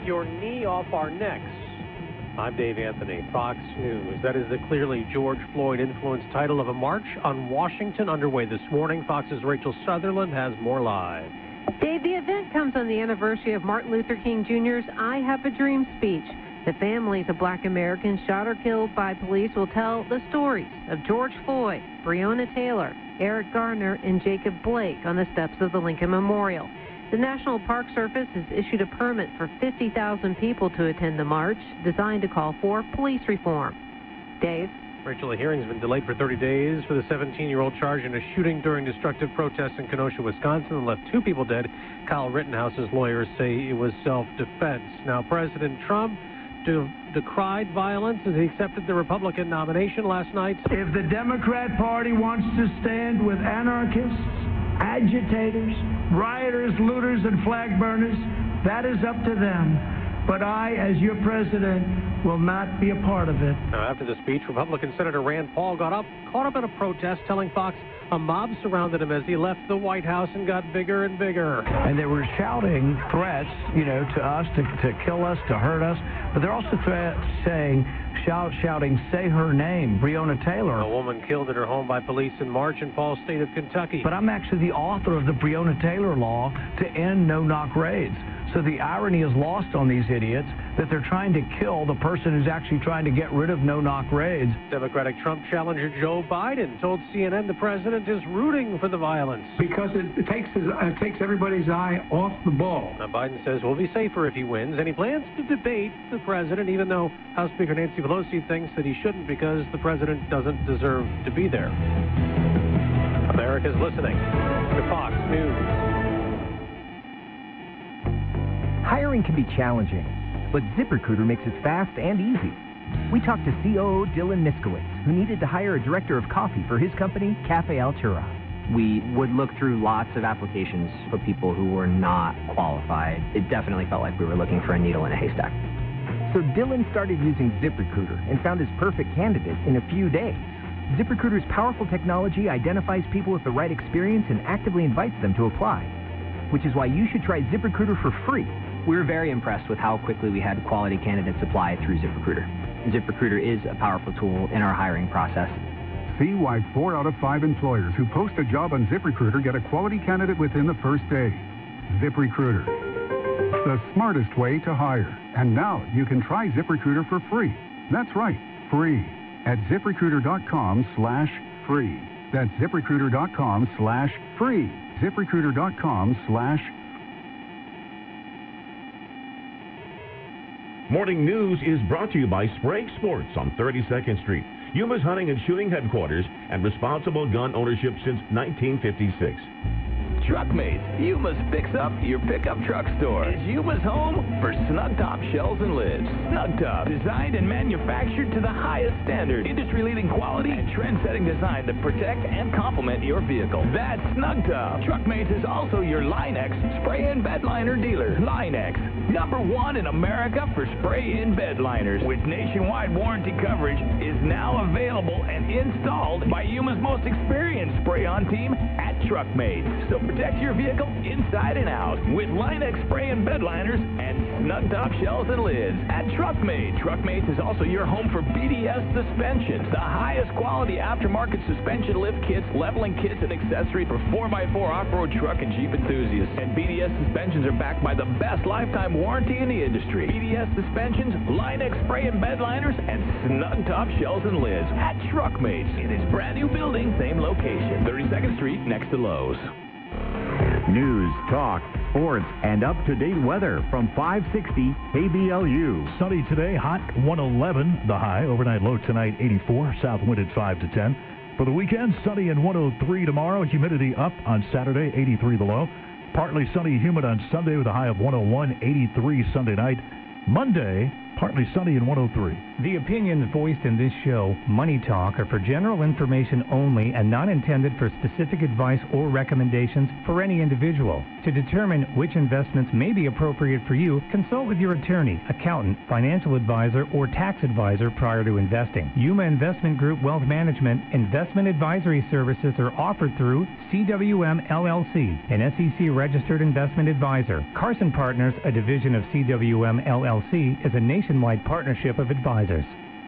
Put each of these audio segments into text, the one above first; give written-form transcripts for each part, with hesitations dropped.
your knee off our necks. I'm Dave Anthony, Fox News. That is the clearly George Floyd-influenced title of a march on Washington underway this morning. Fox's Rachel Sutherland has more live. Dave, the event comes on the anniversary of Martin Luther King Jr.'s I Have a Dream speech. The families of black Americans shot or killed by police will tell the stories of George Floyd, Breonna Taylor, Eric Garner, and Jacob Blake on the steps of the Lincoln Memorial. The National Park Service has issued a permit for 50,000 people to attend the march, designed to call for police reform. Dave? Rachel, the hearing's been delayed for 30 days for the 17-year-old charged in a shooting during destructive protests in Kenosha, Wisconsin, and left 2 people dead. Kyle Rittenhouse's lawyers say it was self-defense. Now, President Trump decried violence as he accepted the Republican nomination last night. If the Democrat Party wants to stand with anarchists, agitators, rioters, looters, and flag burners, that is up to them. But I, as your president, will not be a part of it. Now, after the speech, Republican Senator Rand Paul caught up in a protest, telling Fox a mob surrounded him as he left the White House and got bigger and bigger. And they were shouting threats, to us, to kill us, to hurt us. But they're also shouting, say her name, Breonna Taylor. A woman killed at her home by police in March in Paul's state of Kentucky. But I'm actually the author of the Breonna Taylor law to end no-knock raids. So the irony is lost on these idiots that they're trying to kill the person who's actually trying to get rid of no-knock raids. Democratic Trump challenger Joe Biden told CNN the president is rooting for the violence. Because it takes everybody's eye off the ball. Now, Biden says we'll be safer if he wins, and he plans to debate the president, even though House Speaker Nancy Pelosi thinks that he shouldn't because the president doesn't deserve to be there. America's listening to Fox News. Hiring can be challenging, but ZipRecruiter makes it fast and easy. We talked to COO Dylan Miskowitz, who needed to hire a director of coffee for his company, Cafe Altura. We would look through lots of applications for people who were not qualified. It definitely felt like we were looking for a needle in a haystack. So Dylan started using ZipRecruiter and found his perfect candidate in a few days. ZipRecruiter's powerful technology identifies people with the right experience and actively invites them to apply, which is why you should try ZipRecruiter for free. We were very impressed with how quickly we had quality candidates apply through ZipRecruiter. ZipRecruiter is a powerful tool in our hiring process. See why 4 out of 5 employers who post a job on ZipRecruiter get a quality candidate within the first day. ZipRecruiter, the smartest way to hire. And now you can try ZipRecruiter for free. That's right, free. At ZipRecruiter.com/free. That's ZipRecruiter.com/free. ZipRecruiter.com/free. Morning News is brought to you by Sprague Sports on 32nd Street, Yuma's hunting and shooting headquarters, and responsible gun ownership since 1956. Truckmates, Yuma's Fix Up Your Pickup Truck Store is Yuma's home for snug top shells and lids. Snug Top, designed and manufactured to the highest standard, industry-leading quality and trend-setting design to protect and complement your vehicle. That's Snug Top. Truckmates is also your Line-X spray-in bed liner dealer. Line-X, #1 in America for spray-in bed liners, with nationwide warranty coverage, is now available and installed by Yuma's most experienced spray-on team at Truckmates. So protect your vehicle inside and out with Line-X spray and bed liners and snug top shells and lids at Truckmates. Truckmates is also your home for BDS suspensions, the highest quality aftermarket suspension lift kits, leveling kits, and accessories for 4x4 off-road truck and Jeep enthusiasts. And BDS suspensions are backed by the best lifetime warranty in the industry. BDS suspensions, Line-X spray and bed liners, and snug top shells and lids at Truckmates in its brand new building, same location, 32nd Street next to Lowe's. News, talk, sports, and up-to-date weather from 560 KBLU. Sunny today, hot 111 the high. Overnight low tonight 84, south wind at 5 to 10. For the weekend, sunny and 103 tomorrow. Humidity up on Saturday, 83 the low. Partly sunny, humid on Sunday with a high of 101, 83 Sunday night. Monday, partly sunny and 103. The opinions voiced in this show, Money Talk, are for general information only and not intended for specific advice or recommendations for any individual. To determine which investments may be appropriate for you, consult with your attorney, accountant, financial advisor, or tax advisor prior to investing. Yuma Investment Group Wealth Management investment advisory services are offered through CWM LLC, an SEC-registered investment advisor. Carson Partners, a division of CWM LLC, is a nationwide partnership of advisors.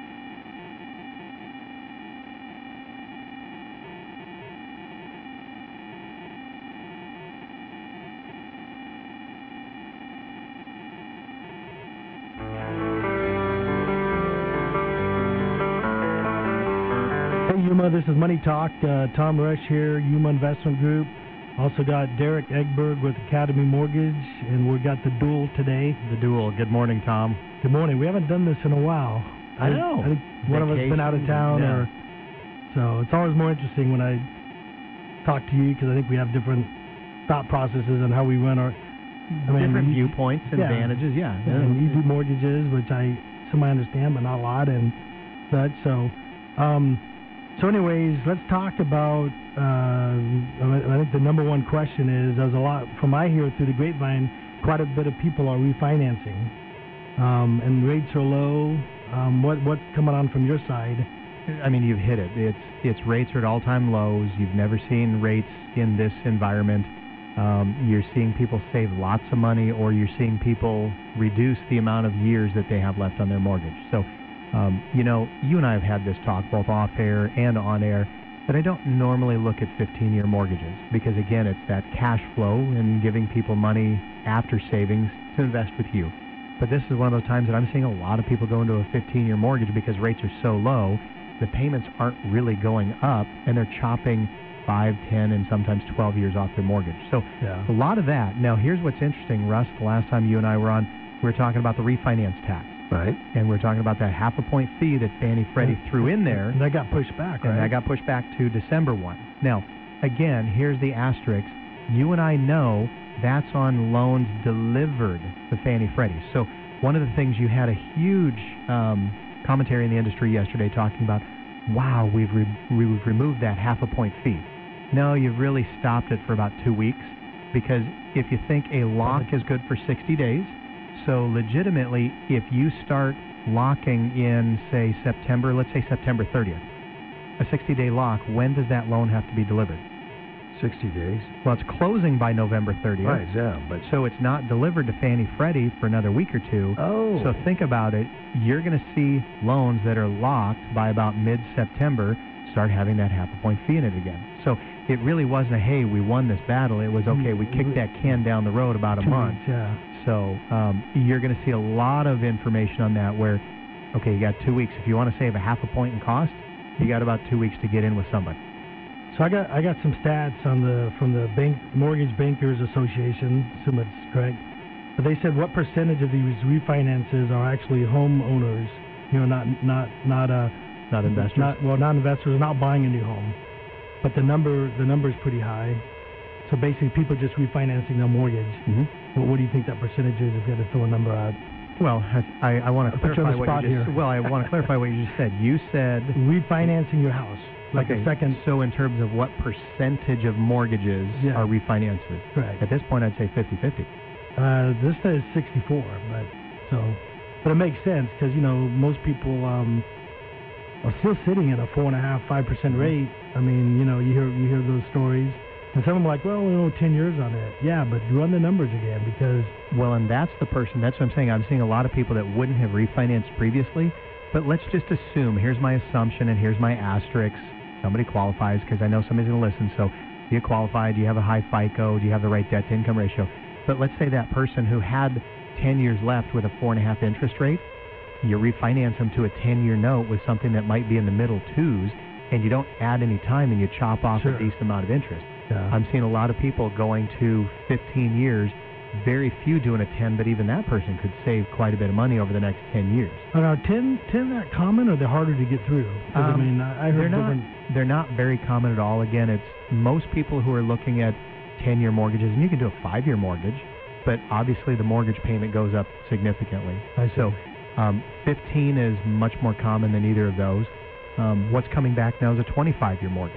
Hey Yuma, this is Money Talk. Tom Rush here, Yuma Investment Group. Also got Derek Egberg with Academy Mortgage, and we got the Duel today. The Duel. Good morning, Tom. Good morning. We haven't done this in a while. I know. I think one of us has been out of town, so it's always more interesting when I talk to you because I think we have different thought processes on how we run our different viewpoints and advantages. Yeah. And you do mortgages, which I semi-understand, but not a lot, and such. So anyways, let's talk about, I think the number one question is, there's a lot, from I hear through the grapevine, quite a bit of people are refinancing, and rates are low. What's coming on from your side? I mean, you've hit it. It's rates are at all-time lows. You've never seen rates in this environment. You're seeing people save lots of money, or you're seeing people reduce the amount of years that they have left on their mortgage. So, you and I have had this talk both off-air and on-air, that I don't normally look at 15-year mortgages because, again, it's that cash flow and giving people money after savings to invest with you. But this is one of those times that I'm seeing a lot of people go into a 15-year mortgage because rates are so low, the payments aren't really going up, and they're chopping 5, 10, and sometimes 12 years off their mortgage. So a lot of that. Now, here's what's interesting, Russ. The last time you and I were on, we were talking about the refinance tax. Right. And we're talking about that 0.5 point fee that Fannie Freddie threw in there. And that got pushed back, right? And that got pushed back to December 1. Now, again, here's the asterisk. You and I know that's on loans delivered to Fannie Freddie. So one of the things, you had a huge commentary in the industry yesterday talking about, wow, we've removed that 0.5 point fee. No, you've really stopped it for about 2 weeks, because if you think a lock is good for 60 days, so legitimately, if you start locking in, say, September, let's say September 30th, a 60-day lock, when does that loan have to be delivered? 60 days. Well, it's closing by November 30th. Right, yeah. But so it's not delivered to Fannie Freddie for another week or two. Oh. So think about it. You're going to see loans that are locked by about mid-September start having that 0.5 point fee in it again. So it really wasn't a, hey, we won this battle. It was, okay, we kicked that can down the road about a month. Yeah. So you're going to see a lot of information on that where, okay, you got 2 weeks. If you want to save a 0.5 point in cost, you got about 2 weeks to get in with somebody. So I got some stats from the Mortgage Bankers Association, assume it's correct. But they said what percentage of these refinances are actually homeowners, not investors. Not investors, not buying a new home. But the number is pretty high. So basically, people just refinancing their mortgage. Mm-hmm. Well, what do you think that percentage is if you had to throw a number out? Well, I want to clarify what you just here. Well, I want to clarify what you just said. You said refinancing your house, like a second. So in terms of what percentage of mortgages are refinanced? Right. At this point, I'd say 50-50. This says 64, but it makes sense because most people are still sitting at a 4.5-5% rate. I mean, you hear those stories. And some of them are like, well, 10 years on it. Yeah, but run the numbers again because... Well, and that's the person, that's what I'm saying. I'm seeing a lot of people that wouldn't have refinanced previously, but let's just assume, here's my assumption and here's my asterisk. Somebody qualifies, because I know somebody's going to listen. So do you qualify? Do you have a high FICO? Do you have the right debt-to-income ratio? But let's say that person who had 10 years left with a 4.5 interest rate, you refinance them to a 10-year note with something that might be in the middle twos, and you don't add any time and you chop off a decent amount of interest. Yeah. I'm seeing a lot of people going to 15 years, very few doing a 10, but even that person could save quite a bit of money over the next 10 years. Are 10 that common, or they're harder to get through? I heard they're not very common at all. Again, it's most people who are looking at 10-year mortgages, and you can do a 5-year mortgage, but obviously the mortgage payment goes up significantly. I see. So 15 is much more common than either of those. What's coming back now is a 25-year mortgage.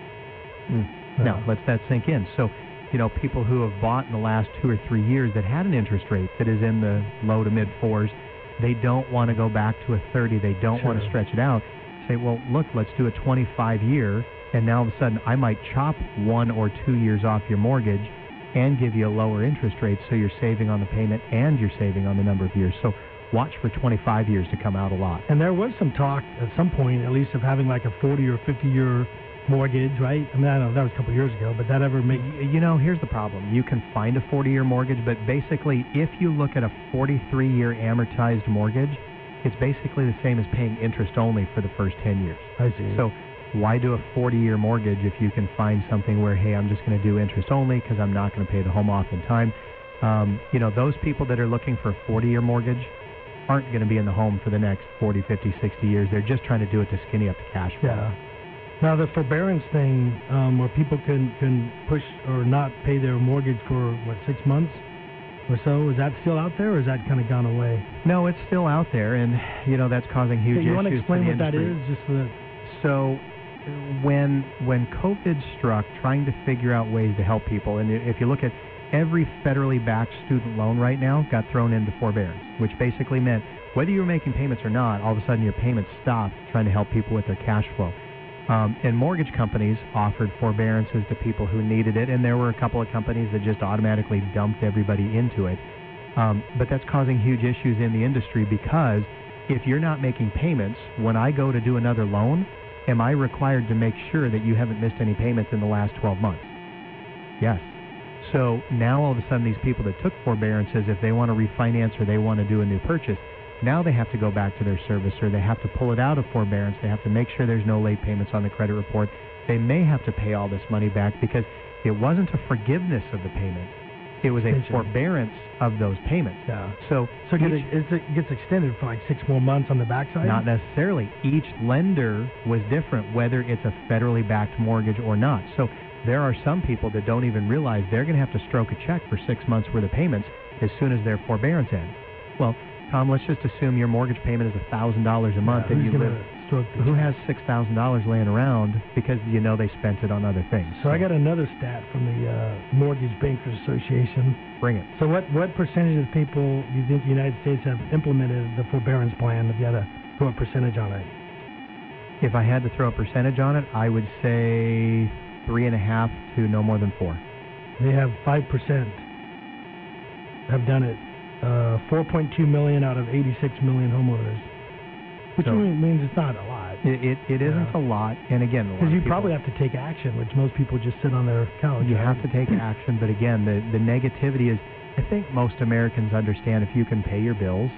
Now, let that sink in. So, people who have bought in the last 2 or 3 years that had an interest rate that is in the low to mid 4s, they don't want to go back to a 30. They don't want to stretch it out. Say, well, look, let's do a 25-year, and now all of a sudden I might chop 1 or 2 years off your mortgage and give you a lower interest rate, so you're saving on the payment and you're saving on the number of years. So watch for 25 years to come out a lot. And there was some talk at some point, at least, of having like a 40 or 50-year mortgage, right? I mean, I know that was a couple of years ago, but that ever make... Here's the problem. You can find a 40-year mortgage, but basically, if you look at a 43-year amortized mortgage, it's basically the same as paying interest only for the first 10 years. I see. So why do a 40-year mortgage if you can find something where, hey, I'm just going to do interest only because I'm not going to pay the home off in time? Those people that are looking for a 40-year mortgage aren't going to be in the home for the next 40, 50, 60 years. They're just trying to do it to skinny up the cash flow. Yeah. Now, the forbearance thing, where people can push or not pay their mortgage for, 6 months or so, is that still out there, or has that kind of gone away? No, it's still out there, and, that's causing huge issues. You want to explain what that is? So, when COVID struck, trying to figure out ways to help people, and if you look at every federally backed student loan right now got thrown into forbearance, which basically meant whether you were making payments or not, all of a sudden your payments stopped, trying to help people with their cash flow. And mortgage companies offered forbearances to people who needed it, and there were a couple of companies that just automatically dumped everybody into it. But that's causing huge issues in the industry, because if you're not making payments, when I go to do another loan, am I required to make sure that you haven't missed any payments in the last 12 months? Yes. So now all of a sudden these people that took forbearances, if they want to refinance or they want to do a new purchase, now they have to go back to their servicer. They have to pull it out of forbearance. They have to make sure there's no late payments on the credit report. They may have to pay all this money back because it wasn't a forgiveness of the payment. It was a forbearance of those payments. Yeah. So it gets extended for like 6 more months on the backside? Not necessarily. Each lender was different, whether it's a federally backed mortgage or not. So there are some people that don't even realize they're going to have to stroke a check for 6 months worth of payments as soon as their forbearance ends. Well, Tom, let's just assume your mortgage payment is $1,000 a month, and you live. Who has $6,000 laying around because they spent it on other things? So I got another stat from the Mortgage Bankers Association. Bring it. So what percentage of people do you think the United States have implemented the forbearance plan? If you had to throw a percentage on it. If I had to throw a percentage on it, I would say 3.5 to no more than 4. They have 5% have done it. 4.2 million out of 86 million homeowners, which means it's not a lot. It isn't a lot, and again, because you probably have to take action, which most people just sit on their couch. You have to take action, but again, the negativity is, I think most Americans understand if you can pay your bills,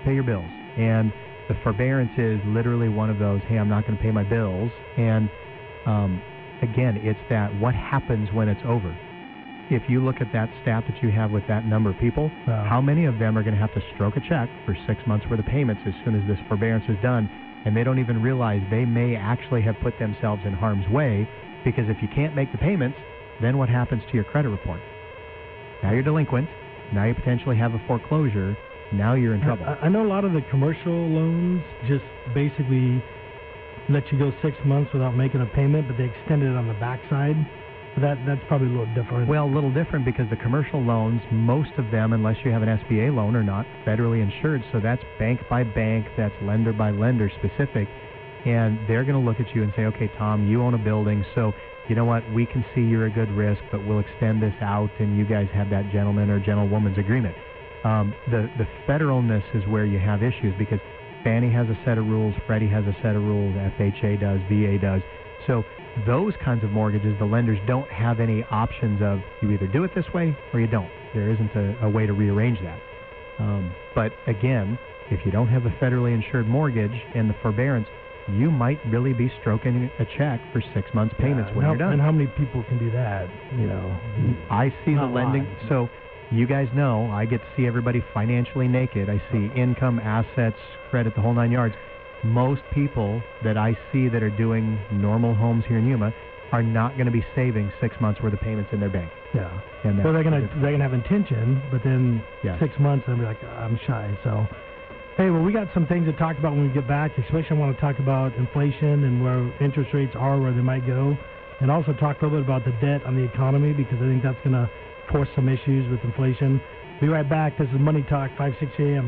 and the forbearance is literally one of those. Hey, I'm not going to pay my bills, and again, it's that what happens when it's over. If you look at that stat that you have with that number of people, how many of them are going to have to stroke a check for 6 months worth of payments as soon as this forbearance is done, and they don't even realize they may actually have put themselves in harm's way, because if you can't make the payments, then what happens to your credit report? Now you're delinquent. Now you potentially have a foreclosure. Now you're in trouble. I know a lot of the commercial loans just basically let you go 6 months without making a payment, but they extend it on the backside. That's probably a little different. Well, a little different because the commercial loans, most of them, unless you have an SBA loan, are not federally insured. So that's bank by bank, that's lender by lender specific. And they're going to look at you and say, okay, Tom, you own a building, so you know what, we can see you're a good risk, but we'll extend this out, and you guys have that gentleman or gentlewoman's agreement. The federalness is where you have issues, because Fannie has a set of rules, Freddie has a set of rules, FHA does, VA does. So those kinds of mortgages, the lenders don't have any options of you either do it this way or you don't. There isn't a way to rearrange that. But again, if you don't have a federally insured mortgage and the forbearance, you might really be stroking a check for 6 months payments when you're done. And how many people can do that? I see the lending. So you guys know I get to see everybody financially naked. I see income, assets, credit, the whole 9 yards. Most people that I see that are doing normal homes here in Yuma are not going to be saving 6 months worth of payments in their bank. Yeah. Well, they're gonna have intention, but then 6 months they'll be like, I'm shy. So Hey, well, we got some things to talk about when we get back. Especially I want to talk about inflation and where interest rates are, where they might go, and also talk a little bit about the debt on the economy, because I think that's going to force some issues with inflation. Be right back. This is Money Talk, 560 AM.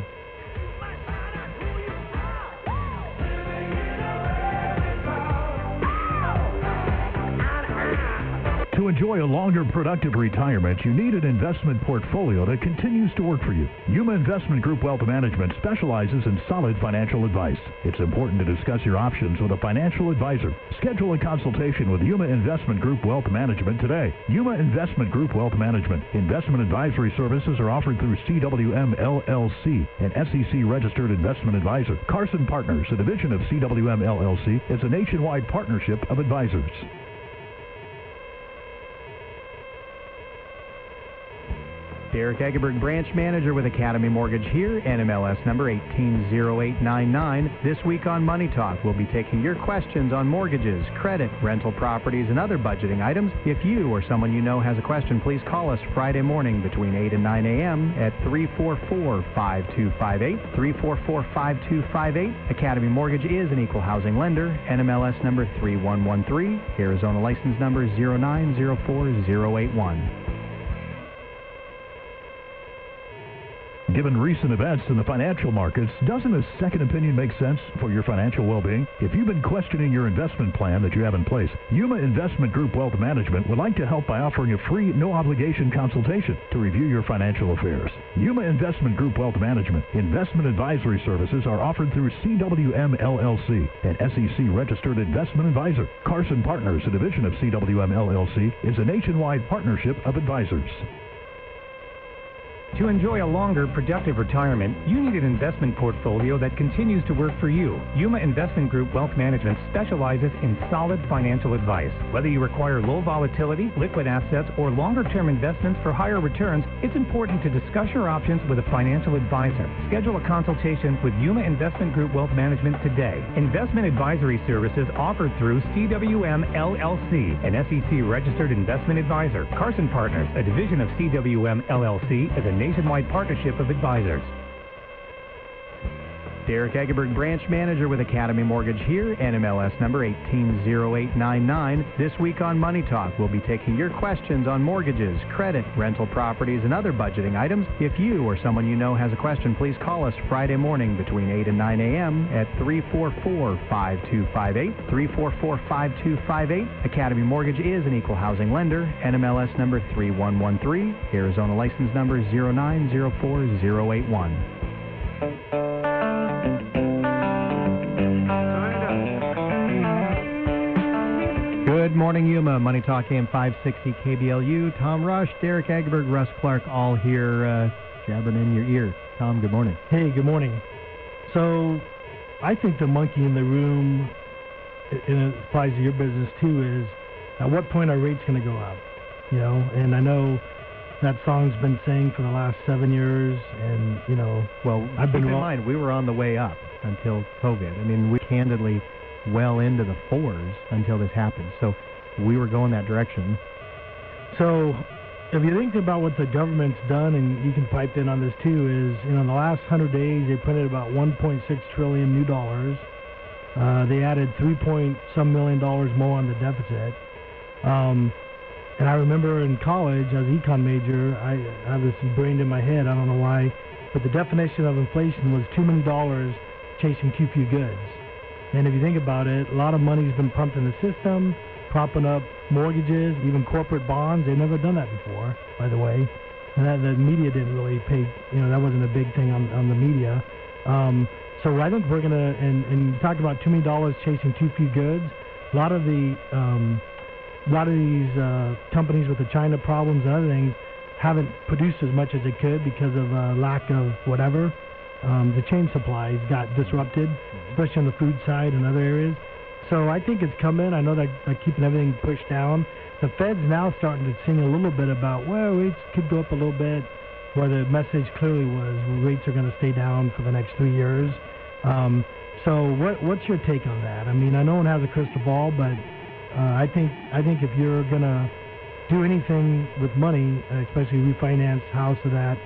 To enjoy a longer, productive retirement, you need an investment portfolio that continues to work for you. Yuma Investment Group Wealth Management specializes in solid financial advice. It's important to discuss your options with a financial advisor. Schedule a consultation with Yuma Investment Group Wealth Management today. Yuma Investment Group Wealth Management. Investment advisory services are offered through CWM LLC, an SEC-registered investment advisor. Carson Partners, a division of CWM LLC, is a nationwide partnership of advisors. Derek Egerberg, branch manager with Academy Mortgage here, NMLS number 180899. This week on Money Talk, we'll be taking your questions on mortgages, credit, rental properties, and other budgeting items. If you or someone you know has a question, please call us Friday morning between 8 and 9 a.m. at 344-5258, 344-5258. Academy Mortgage is an equal housing lender, NMLS number 3113, Arizona license number 0904081. Given recent events in the financial markets, doesn't a second opinion make sense for your financial well-being? If you've been questioning your investment plan that you have in place, Yuma Investment Group Wealth Management would like to help by offering a free, no-obligation consultation to review your financial affairs. Yuma Investment Group Wealth Management investment advisory services are offered through CWM LLC, an SEC-registered investment advisor. Carson Partners, a division of CWM LLC, is a nationwide partnership of advisors. To enjoy a longer, productive retirement, you need an investment portfolio that continues to work for you. Yuma Investment Group Wealth Management specializes in solid financial advice. Whether you require low volatility, liquid assets, or longer-term investments for higher returns, it's important to discuss your options with a financial advisor. Schedule a consultation with Yuma Investment Group Wealth Management today. Investment advisory services offered through CWM LLC, an SEC-registered investment advisor. Carson Partners, a division of CWM LLC, is a nationwide partnership of advisors. Derek Egerberg, branch manager with Academy Mortgage here, NMLS number 180899. This week on Money Talk, we'll be taking your questions on mortgages, credit, rental properties, and other budgeting items. If you or someone you know has a question, please call us Friday morning between 8 and 9 a.m. at 344-5258, 344-5258. Academy Mortgage is an equal housing lender, NMLS number 3113, Arizona license number 0904081. Good morning, Yuma. Money Talk AM 560 KBLU. Tom Rush, Derek Egerberg, Russ Clark, all here jabbering in your ear. Tom, good morning. Hey, good morning. So I think the monkey in the room, and it applies to your business too, is at what point are rates going to go up? You know, and I know that song's been sang for the last 7 years, and, you know, well, keep in mind, we were on the way up until COVID. I mean, we candidly well into the fours until this happened. So we were going that direction. So if you think about what the government's done, and you can pipe in on this too, is, you know, in the last 100 days, they printed about $1.6 trillion new dollars. They added $3-some million more on the deficit. And I remember in college, as an econ major, I have this brained in my head, I don't know why, but the definition of inflation was too many dollars chasing too few goods. And if you think about it, a lot of money's been pumped in the system, propping up mortgages, even corporate bonds. They've never done that before, by the way. And that, the media didn't really pay, you know, that wasn't a big thing on the media. So I think we're going to, and you talk about too many dollars chasing too few goods. A lot of these companies with the China problems and other things haven't produced as much as they could because of lack of whatever. The chain supplies got disrupted, especially on the food side and other areas. So I think it's coming. I know they're keeping everything pushed down. The Fed's now starting to sing a little bit about, well, rates could go up a little bit, where the message clearly was rates are going to stay down for the next 3 years. So what's your take on that? I mean, no one has a crystal ball, but I think if you're going to do anything with money, especially refinance house or that,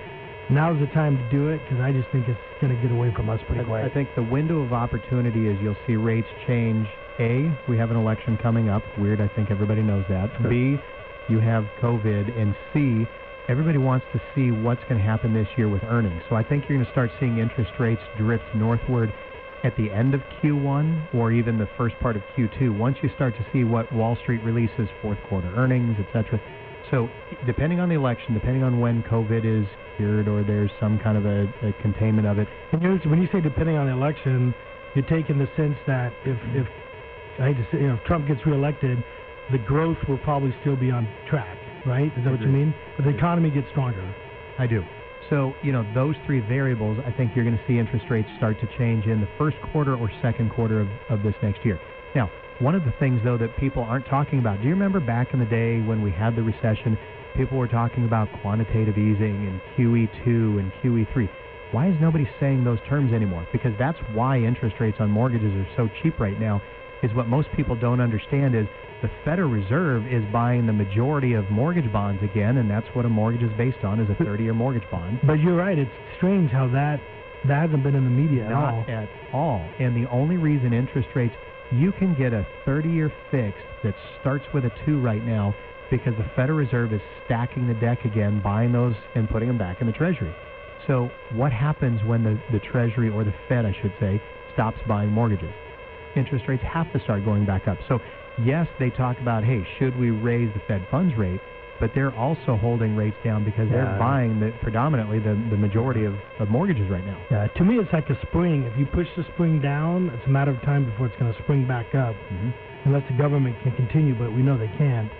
now's the time to do it because I just think it's going to get away from us pretty quick. I think the window of opportunity is you'll see rates change. A, we have an election coming up. Weird, I think everybody knows that. Sure. B, you have COVID. And C, everybody wants to see what's going to happen this year with earnings. So I think you're going to start seeing interest rates drift northward at the end of Q1 or even the first part of Q2 once you start to see what Wall Street releases, fourth quarter earnings, etc. So depending on the election, depending on when COVID is cured or there's some kind of a containment of it. And when you say depending on the election, you're taking the sense that if I hate to say, if Trump gets reelected, the growth will probably still be on track, right? Is that what you mean? But the economy gets stronger. I do. So, those three variables, I think you're going to see interest rates start to change in the first quarter or second quarter of this next year. Now, one of the things, though, that people aren't talking about, do you remember back in the day when we had the recession, people were talking about quantitative easing and QE2 and QE3? Why is nobody saying those terms anymore? Because that's why interest rates on mortgages are so cheap right now, is what most people don't understand is the Federal Reserve is buying the majority of mortgage bonds again, and that's what a mortgage is based on, is a 30-year mortgage bond. But you're right. It's strange how that hasn't been in the media at all. Not at all. And the only reason interest rates, you can get a 30-year fixed that starts with a 2 right now because the Federal Reserve is stacking the deck again, buying those and putting them back in the Treasury. So what happens when the Treasury, or the Fed, I should say, stops buying mortgages? Interest rates have to start going back up. So yes, they talk about, hey, should we raise the Fed funds rate? But they're also holding rates down because they're buying predominantly the majority of mortgages right now. Yeah, to me it's like a spring. If you push the spring down, it's a matter of time before it's going to spring back up, unless the government can continue, but we know they can't.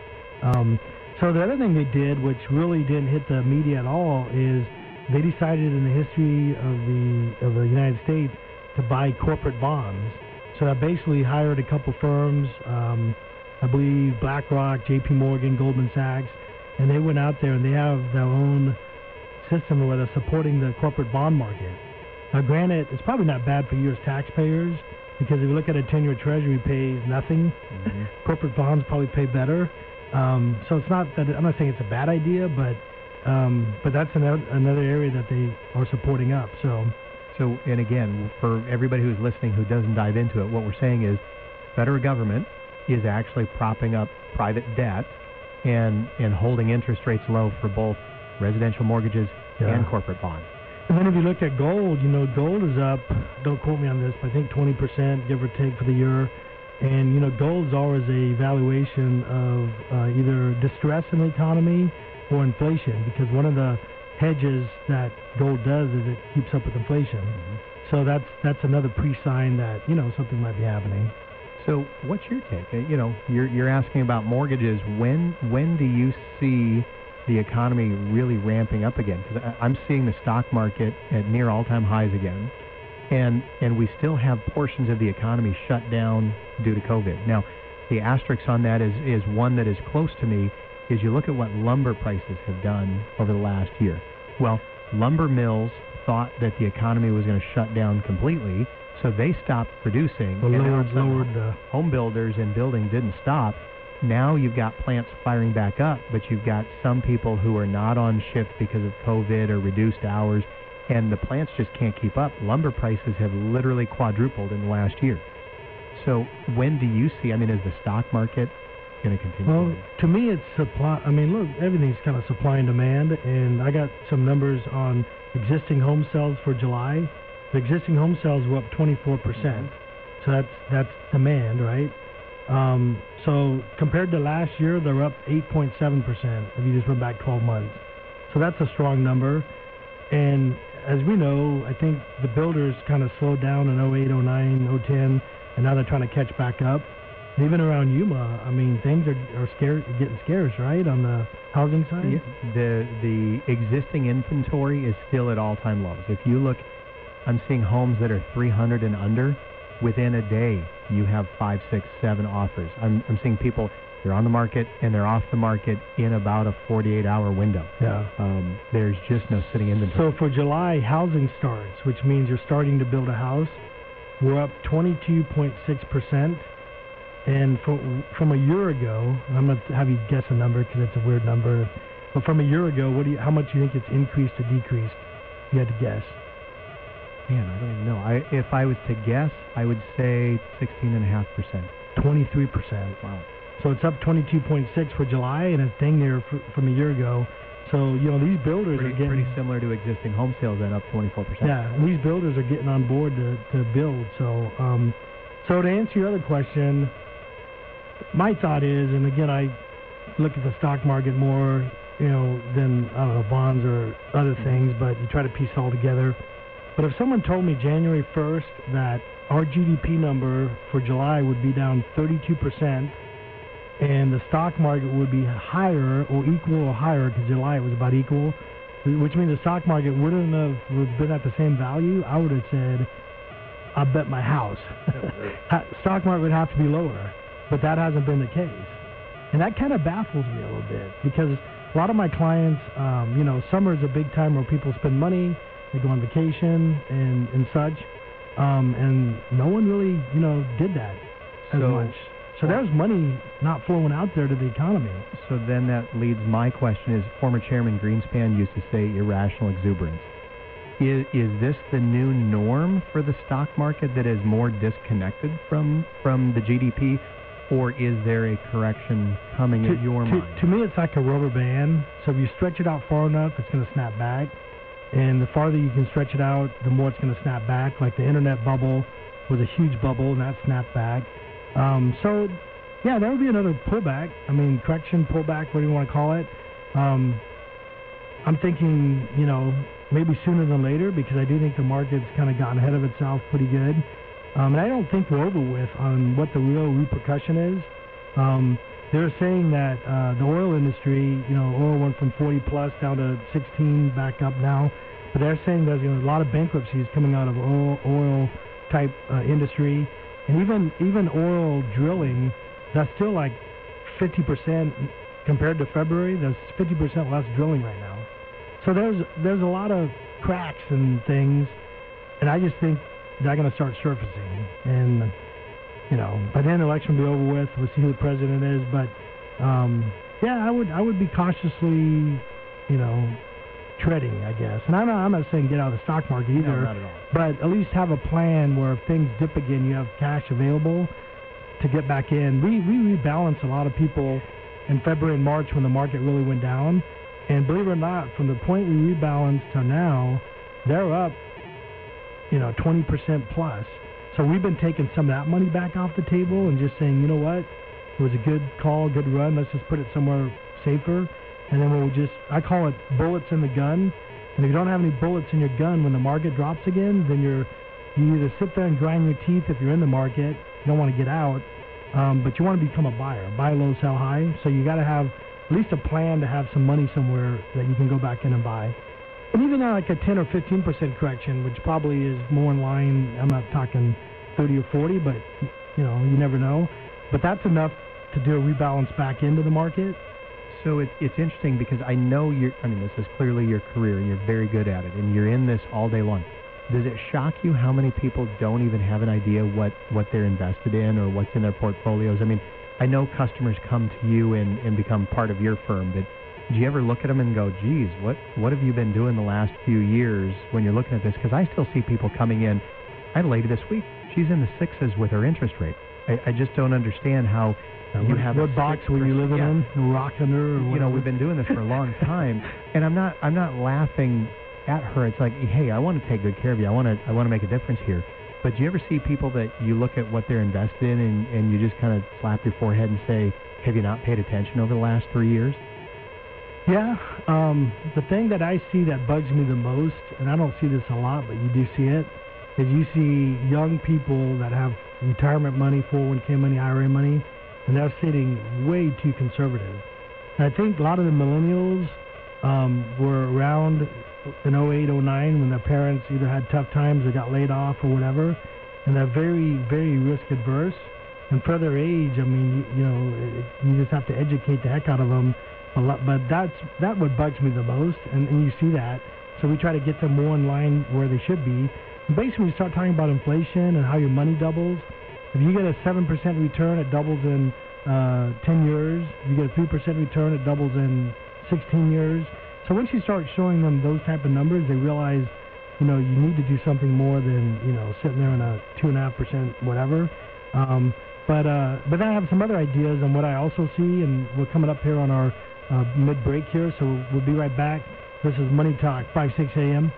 So the other thing they did, which really didn't hit the media at all, is they decided in the history of the United States to buy corporate bonds. So I basically hired a couple firms, I believe BlackRock, JP Morgan, Goldman Sachs, and they went out there and they have their own system where they're supporting the corporate bond market. Now granted, it's probably not bad for U.S. taxpayers because if you look at a 10-year Treasury pays nothing. Corporate bonds probably pay better. So it's not that, I'm not saying it's a bad idea, but that's another area that they are supporting up. So, and again, for everybody who's listening who doesn't dive into it, what we're saying is federal government is actually propping up private debt and holding interest rates low for both residential mortgages and corporate bonds. And then if you look at gold, gold is up, don't quote me on this, but I think 20%, give or take, for the year. And, gold is always a valuation of either distress in the economy or inflation, because one of the hedges that gold does is it keeps up with inflation. So that's another pre-sign that something might be happening. So what's your take? You're asking about mortgages. When do you see the economy really ramping up again? Because I'm seeing the stock market at near all-time highs again, and we still have portions of the economy shut down due to COVID. Now, the asterisk on that is one that is close to me. Is you look at what lumber prices have done over the last year. Well, lumber mills thought that the economy was going to shut down completely, so they stopped producing. Home builders and building didn't stop. Now you've got plants firing back up, but you've got some people who are not on shift because of COVID or reduced hours, and the plants just can't keep up. Lumber prices have literally quadrupled in the last year. So when do you see, is the stock market going to continue? Well, to me, it's supply. Look, everything's kind of supply and demand, and I got some numbers on existing home sales for July. The existing home sales were up 24%, so that's demand, right? So compared to last year, they're up 8.7% if you just went back 12 months. So that's a strong number, and as we know, I think the builders kind of slowed down in 08, 09, 010, and now they're trying to catch back up. Even around Yuma, things are getting scarce, right, on the housing side? Yeah. The existing inventory is still at all-time lows. If you look, I'm seeing homes that are 300 and under. Within a day, you have 5, 6, 7 offers. I'm seeing people, they're on the market and they're off the market in about a 48-hour window. Yeah. There's just no sitting inventory. So for July, housing starts, which means you're starting to build a house, we're up 22.6%. And from a year ago, I'm going to have you guess a number because it's a weird number, but from a year ago, how much do you think it's increased or decreased? you had to guess? Man, I don't even know. If I was to guess, I would say 16.5%. 23%. Wow. So it's up 22.6 for July, and it's dang near from a year ago. So, these builders are getting... Pretty similar to existing home sales, then up 24%. Yeah, and these builders are getting on board to build. So, so to answer your other question, my thought is, and again, I look at the stock market more, than, I don't know, bonds or other things, but you try to piece it all together. But if someone told me January 1st that our GDP number for July would be down 32%, and the stock market would be higher or equal or higher, because July it was about equal, which means the stock market wouldn't have been at the same value, I would have said, I bet my house. Stock market would have to be lower, but that hasn't been the case. And that kind of baffles me a little bit, because a lot of my clients, summer is a big time where people spend money, they go on vacation and such, and no one really, did that as much. So there's money not flowing out there to the economy. So then that leads my question is, former Chairman Greenspan used to say irrational exuberance. Is this the new norm for the stock market that is more disconnected from the GDP, or is there a correction coming in your mind? To me, it's like a rubber band. So if you stretch it out far enough, it's going to snap back. And the farther you can stretch it out, the more it's going to snap back. Like the internet bubble was a huge bubble, and that snapped back. So, yeah, there would be another pullback. I mean, correction, pullback, whatever you want to call it. I'm thinking, maybe sooner than later, because I do think the market's kind of gotten ahead of itself pretty good. And I don't think we're over with on what the real repercussion is. They're saying that the oil industry, oil went from 40 plus down to 16, back up now. But they're saying there's a lot of bankruptcies coming out of oil type industry. And even oil drilling, that's still like 50% compared to February. There's 50% less drilling right now. So there's a lot of cracks and things, and I just think they're going to start surfacing. And by then the election will be over with. We'll see who the president is. But yeah, I would be cautiously, treading, I guess. And I'm not saying get out of the stock market either. No, not at all. But at least have a plan where if things dip again, you have cash available to get back in. We rebalanced a lot of people in February and March when the market really went down. And believe it or not, from the point we rebalanced to now, they're up, 20% plus. So we've been taking some of that money back off the table and just saying, you know what, it was a good call, good run. Let's just put it somewhere safer. And then I call it bullets in the gun. And if you don't have any bullets in your gun when the market drops again, then you either sit there and grind your teeth if you're in the market, you don't want to get out, but you want to become a buyer. Buy low, sell high. So you got to have at least a plan to have some money somewhere that you can go back in and buy. And even like a 10 or 15% correction, which probably is more in line, I'm not talking 30 or 40, but you never know. But that's enough to do a rebalance back into the market. So it's interesting because I know this is clearly your career and you're very good at it and you're in this all day long. Does it shock you how many people don't even have an idea what they're invested in or what's in their portfolios? I mean, I know customers come to you and become part of your firm, but do you ever look at them and go, geez, what have you been doing the last few years when you're looking at this? Because I still see people coming in. I had a lady this week. She's in the sixes with her interest rate. I just don't understand how you have what box were you living in? Rocking her? Or whatever? We've been doing this for a long time, and I'm not laughing at her. It's like, hey, I want to take good care of you. I want to make a difference here. But do you ever see people that you look at what they're invested in and you just kind of slap your forehead and say, have you not paid attention over the last 3 years? Yeah. The thing that I see that bugs me the most, and I don't see this a lot, but you do see it, is you see young people that have retirement money, 401k money, IRA money, and they're sitting way too conservative. And I think a lot of the millennials were around in 08, 09 when their parents either had tough times or got laid off or whatever, and they're very, very risk adverse. And for their age, I mean, you just have to educate the heck out of them a lot. But that what bugs me the most, and you see that. So we try to get them more in line where they should be. And basically, we start talking about inflation and how your money doubles. If you get a 7% return, it doubles in 10 years. If you get a 3% return, it doubles in 16 years. So once you start showing them those type of numbers, they realize, you need to do something more than, sitting there in a 2.5% whatever. But then I have some other ideas on what I also see, and we're coming up here on our mid-break here, so we'll be right back. This is Money Talk, 5-6 a.m.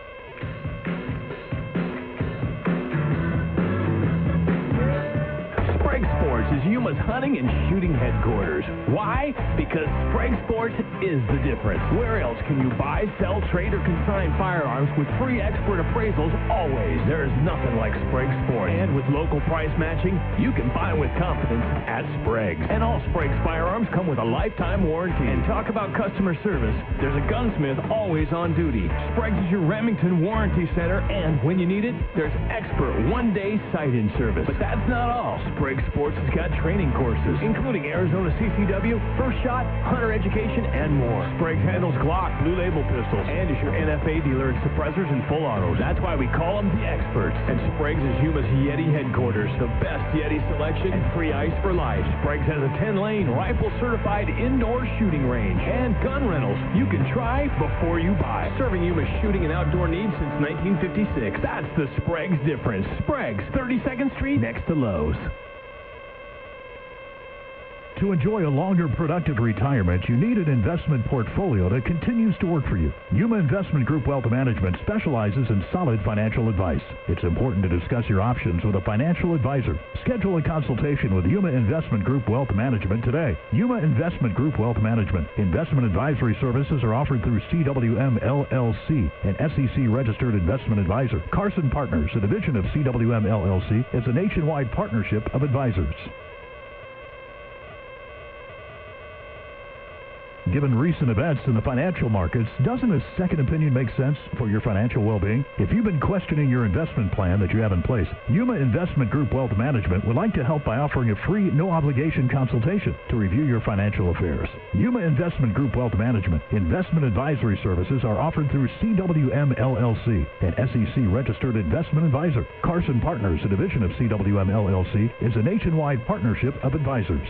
Sprague Sports is Yuma's hunting and shooting headquarters. Why? Because Sprague Sports is the difference. Where else can you buy, sell, trade, or consign firearms with free expert appraisals always? There is nothing like Sprague Sports. And with local price matching, you can buy with confidence at Sprague's. And all Sprague's firearms come with a lifetime warranty. And talk about customer service, there's a gunsmith always on duty. Sprague's is your Remington Warranty Center, and when you need it, there's expert one-day sight-in service. But that's not all. Sprague Sports has got training courses, including Arizona CCW, First Shot, Hunter Education, and more. Sprague's handles Glock, Blue Label pistols, and is your NFA dealer in suppressors and full autos. That's why we call them the experts. And Sprague's is Yuma's Yeti headquarters, the best Yeti selection and free ice for life. Sprague's has a 10-lane, rifle-certified indoor shooting range and gun rentals. You can try before you buy. Serving Yuma's shooting and outdoor needs since 1956. That's the Sprague's difference. Sprague's, 32nd Street, next to Lowe's. To enjoy a longer, productive retirement, you need an investment portfolio that continues to work for you. Yuma Investment Group Wealth Management specializes in solid financial advice. It's important to discuss your options with a financial advisor. Schedule a consultation with Yuma Investment Group Wealth Management today. Yuma Investment Group Wealth Management. Investment advisory services are offered through CWM LLC, an SEC-registered investment advisor. Carson Partners, a division of CWM LLC, is a nationwide partnership of advisors. Given recent events in the financial markets, doesn't a second opinion make sense for your financial well-being? If you've been questioning your investment plan that you have in place, Yuma Investment Group Wealth Management would like to help by offering a free, no-obligation consultation to review your financial affairs. Yuma Investment Group Wealth Management investment advisory services are offered through CWM LLC, an SEC-registered investment advisor. Carson Partners, a division of CWM LLC, is a nationwide partnership of advisors.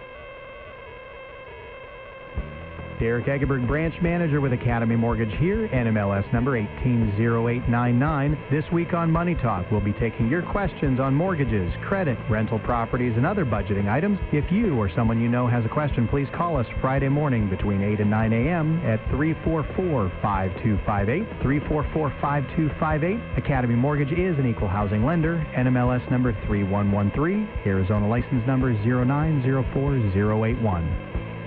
Derek Egeberg, branch manager with Academy Mortgage here, NMLS number 180899. This week on Money Talk, we'll be taking your questions on mortgages, credit, rental properties, and other budgeting items. If you or someone you know has a question, please call us Friday morning between 8 and 9 a.m. at 344-5258, 344-5258. Academy Mortgage is an equal housing lender, NMLS number 3113, Arizona license number 0904081.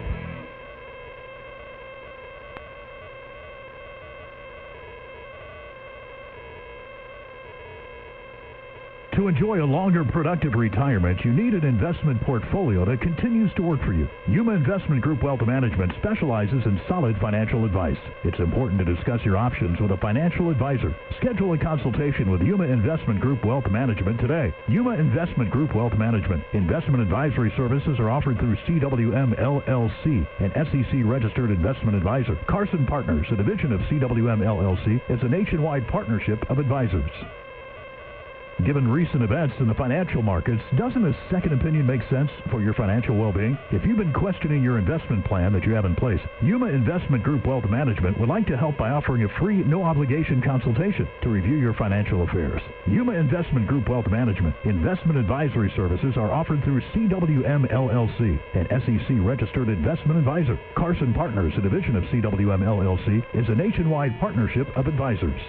To enjoy a longer, productive retirement, you need an investment portfolio that continues to work for you. Yuma Investment Group Wealth Management specializes in solid financial advice. It's important to discuss your options with a financial advisor. Schedule a consultation with Yuma Investment Group Wealth Management today. Yuma Investment Group Wealth Management. Investment advisory services are offered through CWM LLC, an SEC-registered investment advisor. Carson Partners, a division of CWM LLC, is a nationwide partnership of advisors. Given recent events in the financial markets, doesn't a second opinion make sense for your financial well-being? If you've been questioning your investment plan that you have in place, Yuma Investment Group Wealth Management would like to help by offering a free, no-obligation consultation to review your financial affairs. Yuma Investment Group Wealth Management investment advisory services are offered through CWM LLC, an SEC-registered investment advisor. Carson Partners, a division of CWM LLC, is a nationwide partnership of advisors.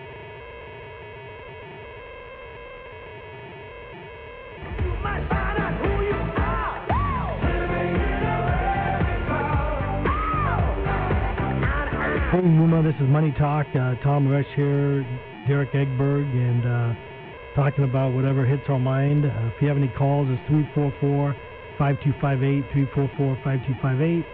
Hey, Yuma, this is Money Talk. Tom Rush here, Derek Egeberg, and talking about whatever hits our mind. If you have any calls, it's 344-5258, 344-5258.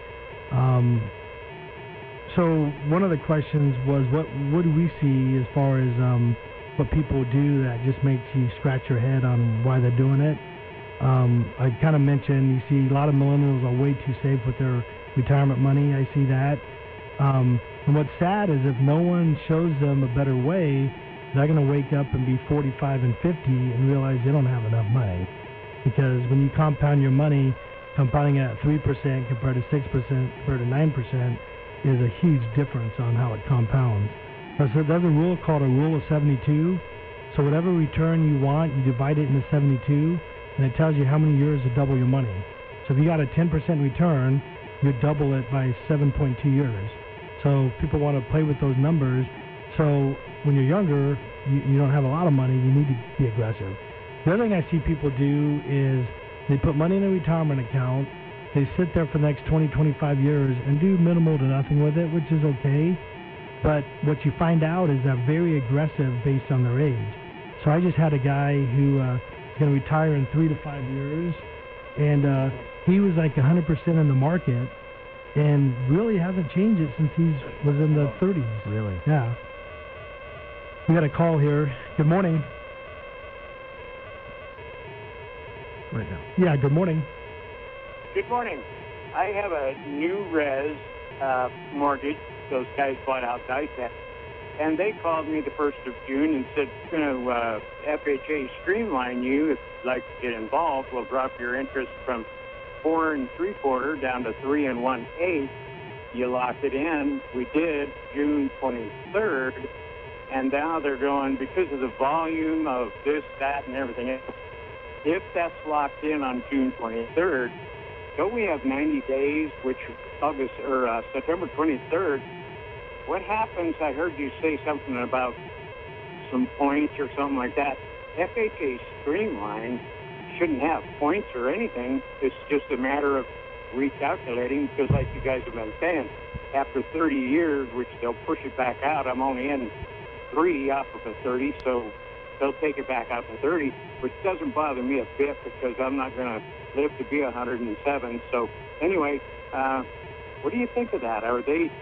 So one of the questions was, what do we see as far as what people do that just makes you scratch your head on why they're doing it? I kind of mentioned, you see a lot of millennials are way too safe with their retirement money. I see that. And what's sad is if no one shows them a better way, they're going to wake up and be 45 and 50 and realize they don't have enough money. Because when you compound your money, compounding it at 3% compared to 6% compared to 9%, is a huge difference on how it compounds. There's a rule called a rule of 72. So whatever return you want, you divide it into 72, and it tells you how many years to double your money. So if you got a 10% return, you double it by 7.2 years. So people want to play with those numbers. So when you're younger, you don't have a lot of money, you need to be aggressive. The other thing I see people do is they put money in a retirement account, they sit there for the next 20, 25 years and do minimal to nothing with it, which is okay. But what you find out is they're very aggressive based on their age. So I just had a guy who is going to retire in 3 to 5 years, and he was like 100% in the market and really hasn't changed it since he was in the 30s. Really? Yeah. We got a call here. Good morning. Right now. Yeah, good morning. Good morning. I have a new res mortgage. Those guys bought out DICET. And they called me the 1st of June and said, we're going to FHA streamline you. If you'd like to get involved, we'll drop your interest from 4 3/4 down to 3 1/8. You locked it in. We did June 23rd. And now they're going, because of the volume of this, that, and everything else, if that's locked in on June 23rd, don't we have 90 days, which August or September 23rd? What happens? I heard you say something about some points or something like that. FHA Streamline shouldn't have points or anything. It's just a matter of recalculating, because like you guys have been saying, after 30 years, which they'll push it back out, I'm only in 3 off of a 30, so they'll take it back out to 30, which doesn't bother me a bit because I'm not going to live to be 107. So anyway, what do you think of that?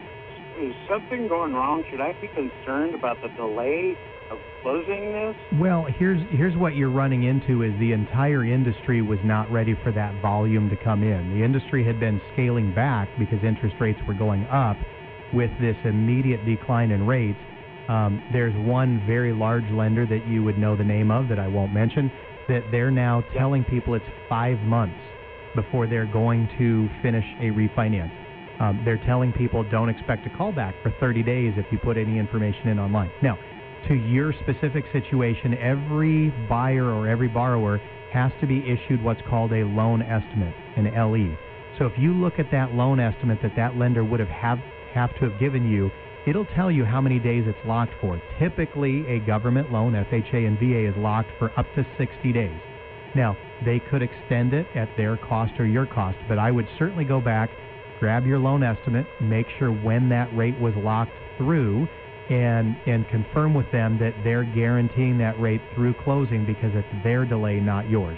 Is something going wrong? Should I be concerned about the delay of closing this? Well, here's what you're running into is the entire industry was not ready for that volume to come in. The industry had been scaling back because interest rates were going up. With this immediate decline in rates, there's one very large lender that you would know the name of that I won't mention, that they're now telling people it's 5 months before they're going to finish a refinance. They're telling people don't expect a call back for 30 days if you put any information in online. Now, to your specific situation, every buyer or every borrower has to be issued what's called a loan estimate, an LE. So if you look at that loan estimate that lender would have to have given you, it'll tell you how many days it's locked for. Typically, a government loan, FHA and VA, is locked for up to 60 days. Now, they could extend it at their cost or your cost, but I would certainly go back, grab your loan estimate, make sure when that rate was locked through, and confirm with them that they're guaranteeing that rate through closing because it's their delay, not yours.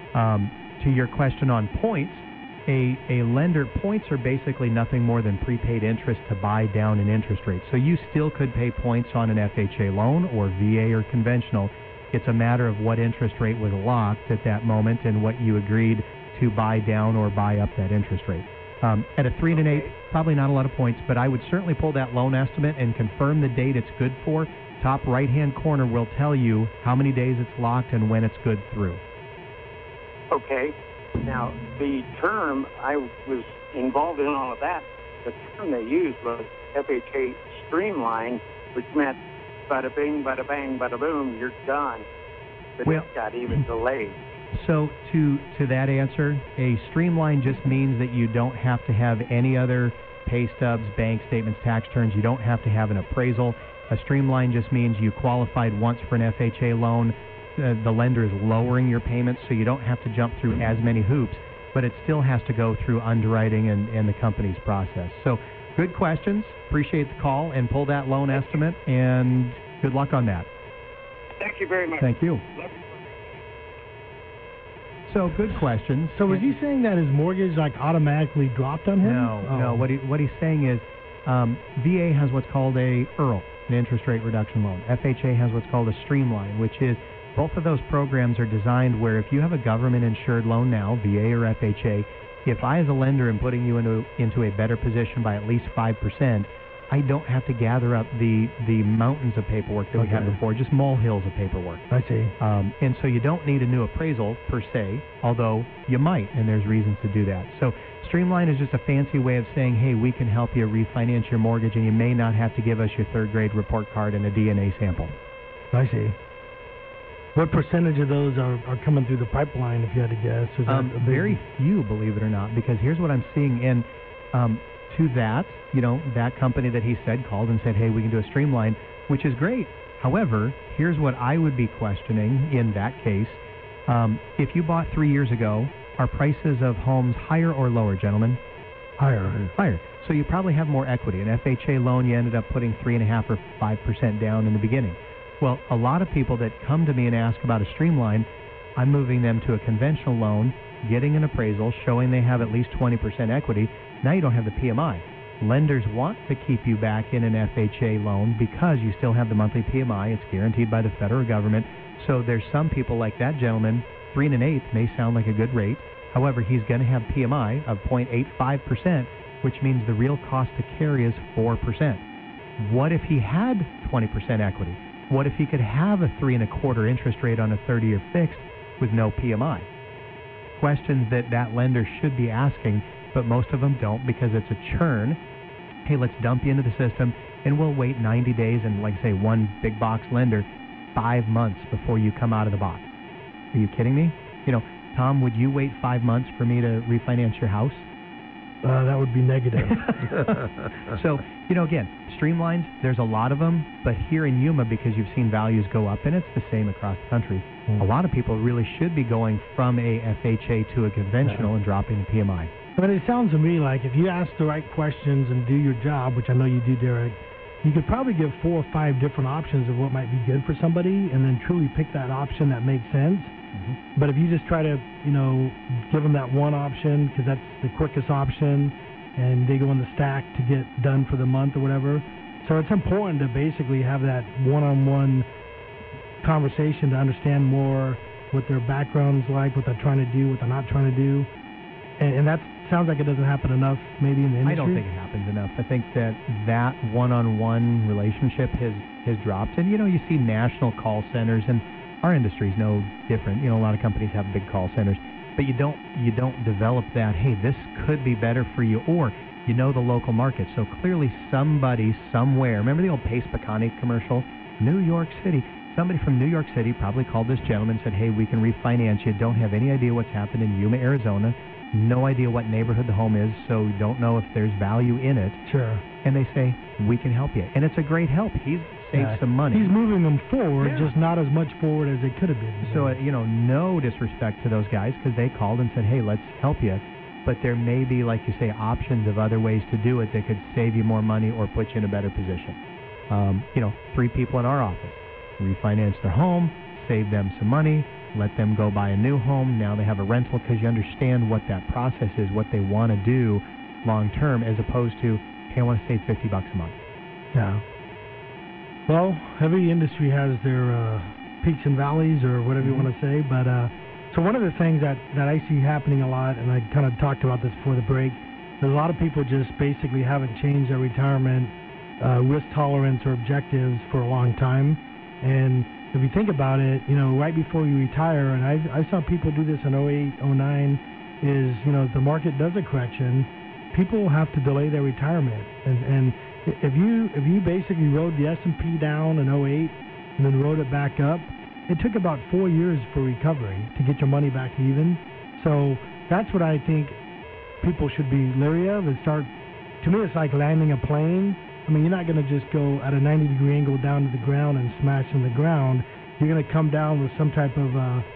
To your question on points, a lender, points are basically nothing more than prepaid interest to buy down an interest rate. So you still could pay points on an FHA loan or VA or conventional. It's a matter of what interest rate was locked at that moment and what you agreed to buy down or buy up that interest rate. At a 3 and 8, probably not a lot of points, but I would certainly pull that loan estimate and confirm the date it's good for. Top right-hand corner will tell you how many days it's locked and when it's good through. Okay. Now, the term, I was involved in all of that. The term they used was FHA Streamline, which meant bada bing, bada bang, bada boom, you're done. But it got even delayed. So to that answer, a streamline just means that you don't have to have any other pay stubs, bank statements, tax returns. You don't have to have an appraisal. A streamline just means you qualified once for an FHA loan. The lender is lowering your payments, so you don't have to jump through as many hoops, but it still has to go through underwriting and the company's process. So good questions. Appreciate the call, and pull that loan estimate, and good luck on that. Thank you very much. Thank you. So good questions. So was he saying that his mortgage automatically dropped on him? No. What he's saying is VA has what's called a IRRL, an interest rate reduction loan. FHA has what's called a streamline, which is both of those programs are designed where if you have a government-insured loan now, VA or FHA, if I as a lender am putting you into a better position by at least 5%, I don't have to gather up the mountains of paperwork that we had before, just molehills of paperwork. I see. And so you don't need a new appraisal per se, although you might, and there's reasons to do that. So Streamline is just a fancy way of saying, hey, we can help you refinance your mortgage, and you may not have to give us your third-grade report card and a DNA sample. I see. What percentage of those are coming through the pipeline, if you had to guess? Is that very few, believe it or not, because here's what I'm seeing. And to that, that company that he said called and said, hey, we can do a Streamline, which is great. However, here's what I would be questioning in that case. If you bought 3 years ago, are prices of homes higher or lower, gentlemen? Higher. Higher. So you probably have more equity. An FHA loan, you ended up putting 3.5% or 5% down in the beginning. Well, a lot of people that come to me and ask about a Streamline, I'm moving them to a conventional loan, getting an appraisal, showing they have at least 20% equity. Now you don't have the PMI. Lenders want to keep you back in an FHA loan because you still have the monthly PMI. It's guaranteed by the federal government. So there's some people like that gentleman, 3 1/8 may sound like a good rate. However, he's going to have PMI of 0.85%, which means the real cost to carry is 4%. What if he had 20% equity? What if he could have a 3 1/4 interest rate on a 30-year fixed with no PMI? Questions that lender should be asking, but most of them don't because it's a churn. Hey, let's dump you into the system, and we'll wait 90 days, and like say one big box lender, 5 months before you come out of the box. Are you kidding me? Tom, would you wait 5 months for me to refinance your house? That would be negative. So, again, Streamlines, there's a lot of them, but here in Yuma, because you've seen values go up, and it's the same across the country, a lot of people really should be going from a FHA to a conventional and dropping the PMI. But it sounds to me like if you ask the right questions and do your job, which I know you do, Derek, you could probably give 4 or 5 different options of what might be good for somebody and then truly pick that option that makes sense. Mm-hmm. But if you just try to, give them that one option because that's the quickest option and they go in the stack to get done for the month or whatever. So it's important to basically have that one-on-one conversation to understand more what their background's like, what they're trying to do, what they're not trying to do. And that sounds like it doesn't happen enough maybe in the industry. I don't think it happens enough. I think that one-on-one relationship has dropped. And, you see national call centers, and our industry is no different. A lot of companies have big call centers. But you don't develop that, hey, this could be better for you, or the local market. So clearly somebody somewhere, remember the old Pace Pecani commercial? New York City. Somebody from New York City probably called this gentleman and said, hey, we can refinance you. Don't have any idea what's happened in Yuma, Arizona. No idea what neighborhood the home is, so don't know if there's value in it. Sure. And they say, we can help you. And it's a great help. He's saved some money. He's moving them forward, just not as much forward as they could have been. So, no disrespect to those guys because they called and said, hey, let's help you. But there may be, like you say, options of other ways to do it that could save you more money or put you in a better position. 3 people in our office refinance their home, save them some money, let them go buy a new home. Now they have a rental because you understand what that process is, what they want to do long term, as opposed to, hey, I want to save $50 a month. Yeah. Well, every industry has their peaks and valleys or whatever you want to say. But so one of the things that I see happening a lot, and I kind of talked about this before the break, there's a lot of people just basically haven't changed their retirement risk tolerance or objectives for a long time. And if you think about it, right before you retire, and I saw people do this in 08, 09, is, if the market does a correction, people have to delay their retirement. And if you basically rode the S&P down in 08 and then rode it back up, it took about 4 years for recovery to get your money back even. So that's what I think people should be leery of and start. To me, it's like landing a plane. I mean, you're not going to just go at a 90-degree angle down to the ground and smash in the ground. You're going to come down with some type of, I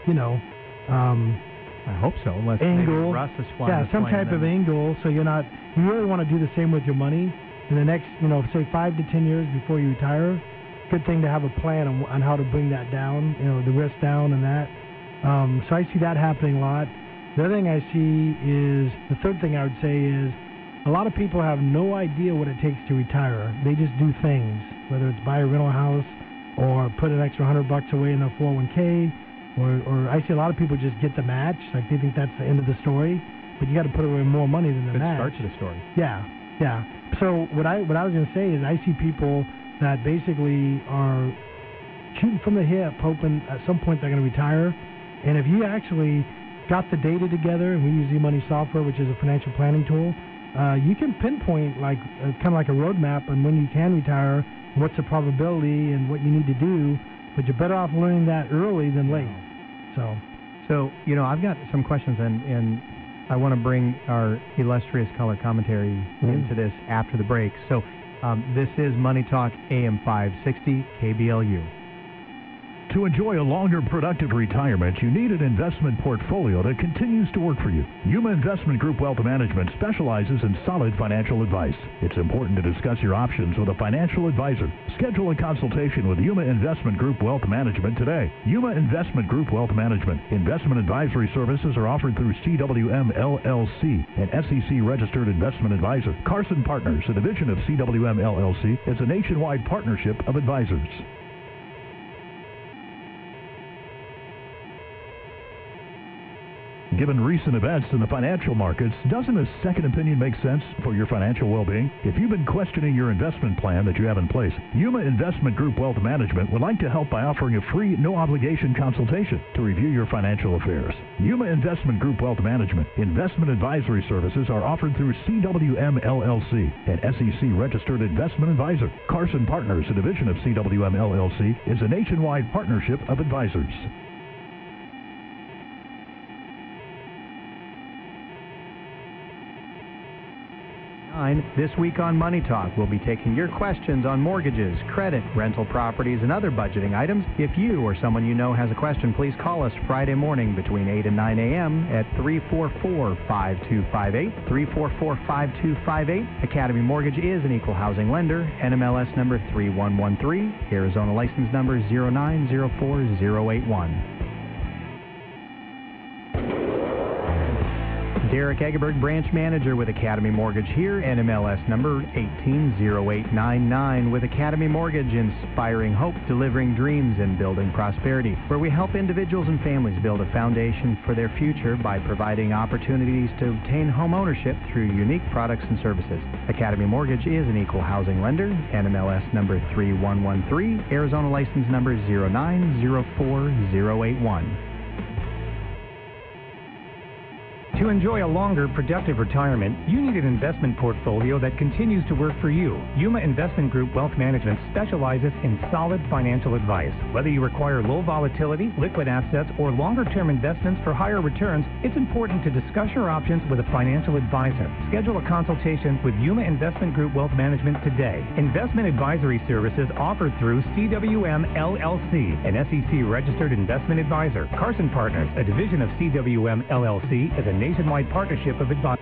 hope so, unless angle. Maybe Russ is flying. Yeah, some type of angle. So you really want to do the same with your money in the next, say 5 to 10 years before you retire. Good thing to have a plan on how to bring that down, the risk down and that. So I see that happening a lot. The other thing I see is, the third thing I would say is, a lot of people have no idea what it takes to retire. They just do things, whether it's buy a rental house or put an extra $100 away in their 401k, or I see a lot of people just get the match, like they think that's the end of the story, but you got to put away more money than the match. Good start to the story. Yeah. So what I was going to say is, I see people that basically are shooting from the hip, hoping at some point they're going to retire, and if you actually got the data together, and we use eMoney software, which is a financial planning tool, you can pinpoint like kind of like a roadmap on when you can retire, what's the probability, and what you need to do. But you're better off learning that early than late. So I've got some questions, and I want to bring our illustrious color commentary into this after the break. So this is Money Talk AM 560 KBLU. To enjoy a longer, productive retirement, you need an investment portfolio that continues to work for you. Yuma Investment Group Wealth Management specializes in solid financial advice. It's important to discuss your options with a financial advisor. Schedule a consultation with Yuma Investment Group Wealth Management today. Yuma Investment Group Wealth Management. Investment advisory services are offered through CWM LLC, an SEC-registered investment advisor. Carson Partners, a division of CWM LLC, is a nationwide partnership of advisors. Given recent events in the financial markets, doesn't a second opinion make sense for your financial well-being? If you've been questioning your investment plan that you have in place, Yuma Investment Group Wealth Management would like to help by offering a free, no-obligation consultation to review your financial affairs. Yuma Investment Group Wealth Management investment advisory services are offered through CWM LLC, an SEC-registered investment advisor. Carson Partners, a division of CWM LLC, is a nationwide partnership of advisors. This week on Money Talk, we'll be taking your questions on mortgages, credit, rental properties, and other budgeting items. If you or someone you know has a question, please call us Friday morning between 8 and 9 a.m. at 344-5258, 344-5258. Academy Mortgage is an equal housing lender, NMLS number 3113, Arizona license number 0904081. Derek Egerberg, branch manager with Academy Mortgage here, NMLS number 180899 with Academy Mortgage, inspiring hope, delivering dreams, and building prosperity, where we help individuals and families build a foundation for their future by providing opportunities to obtain home ownership through unique products and services. Academy Mortgage is an equal housing lender, NMLS number 3113, Arizona license number 0904081. To enjoy a longer, productive retirement, you need an investment portfolio that continues to work for you. Yuma Investment Group Wealth Management specializes in solid financial advice. Whether you require low volatility, liquid assets, or longer-term investments for higher returns, it's important to discuss your options with a financial advisor. Schedule a consultation with Yuma Investment Group Wealth Management today. Investment advisory services offered through CWM LLC, an SEC-registered investment advisor. Carson Partners, a division of CWM LLC, is a nationwide partnership of advisors.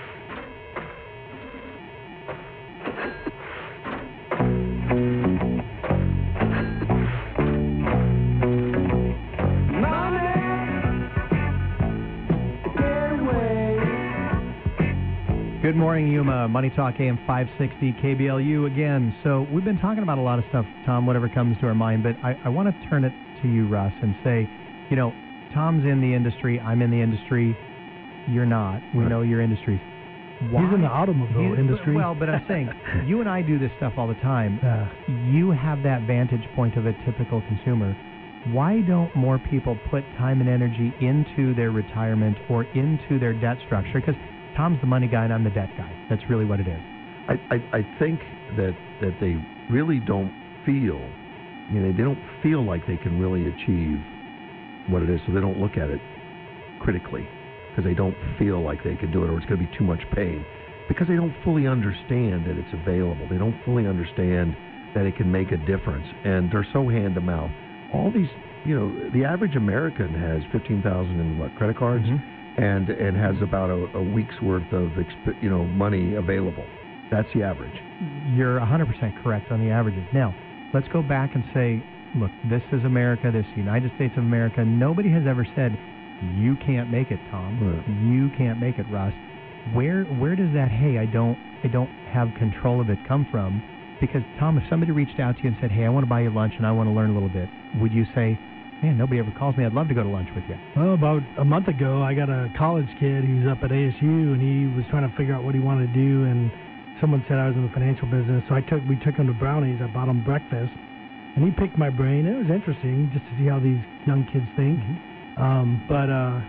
Good morning, Yuma. Money Talk AM 560 KBLU again. So we've been talking about a lot of stuff, Tom, whatever comes to our mind, but I want to turn it to you, Russ, and say, Tom's in the industry, I'm in the industry. You're not. We know your industry. Why? He's in the automobile industry. Well, but I'm saying, you and I do this stuff all the time. You have that vantage point of a typical consumer. Why don't more people put time and energy into their retirement or into their debt structure? Because Tom's the money guy and I'm the debt guy. That's really what it is. I think that they really don't feel, they don't feel like they can really achieve what it is, so they don't look at it critically. Because they don't feel like they can do it, or it's going to be too much pain. Because they don't fully understand that it's available. They don't fully understand that it can make a difference. And they're so hand to mouth. All these, the average American has 15,000 in credit cards, and has about a week's worth of money available. That's the average. You're 100% correct on the averages. Now, let's go back and say, look, this is America. This is the United States of America. Nobody has ever said, you can't make it, Tom. Right. You can't make it, Russ. Where does that, hey, I don't have control of it come from? Because, Tom, if somebody reached out to you and said, hey, I want to buy you lunch and I want to learn a little bit, would you say, man, nobody ever calls me. I'd love to go to lunch with you? Well, about a month ago, I got a college kid who's up at ASU, and he was trying to figure out what he wanted to do, and someone said I was in the financial business, so we took him to Brownies. I bought him breakfast, and he picked my brain. It was interesting just to see how these young kids think. But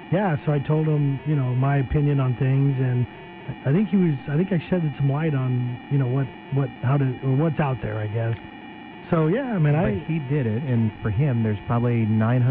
yeah, so I told him, my opinion on things, and I think I shedded some light on, what's out there, I guess. So yeah, But he did it, and for him, there's probably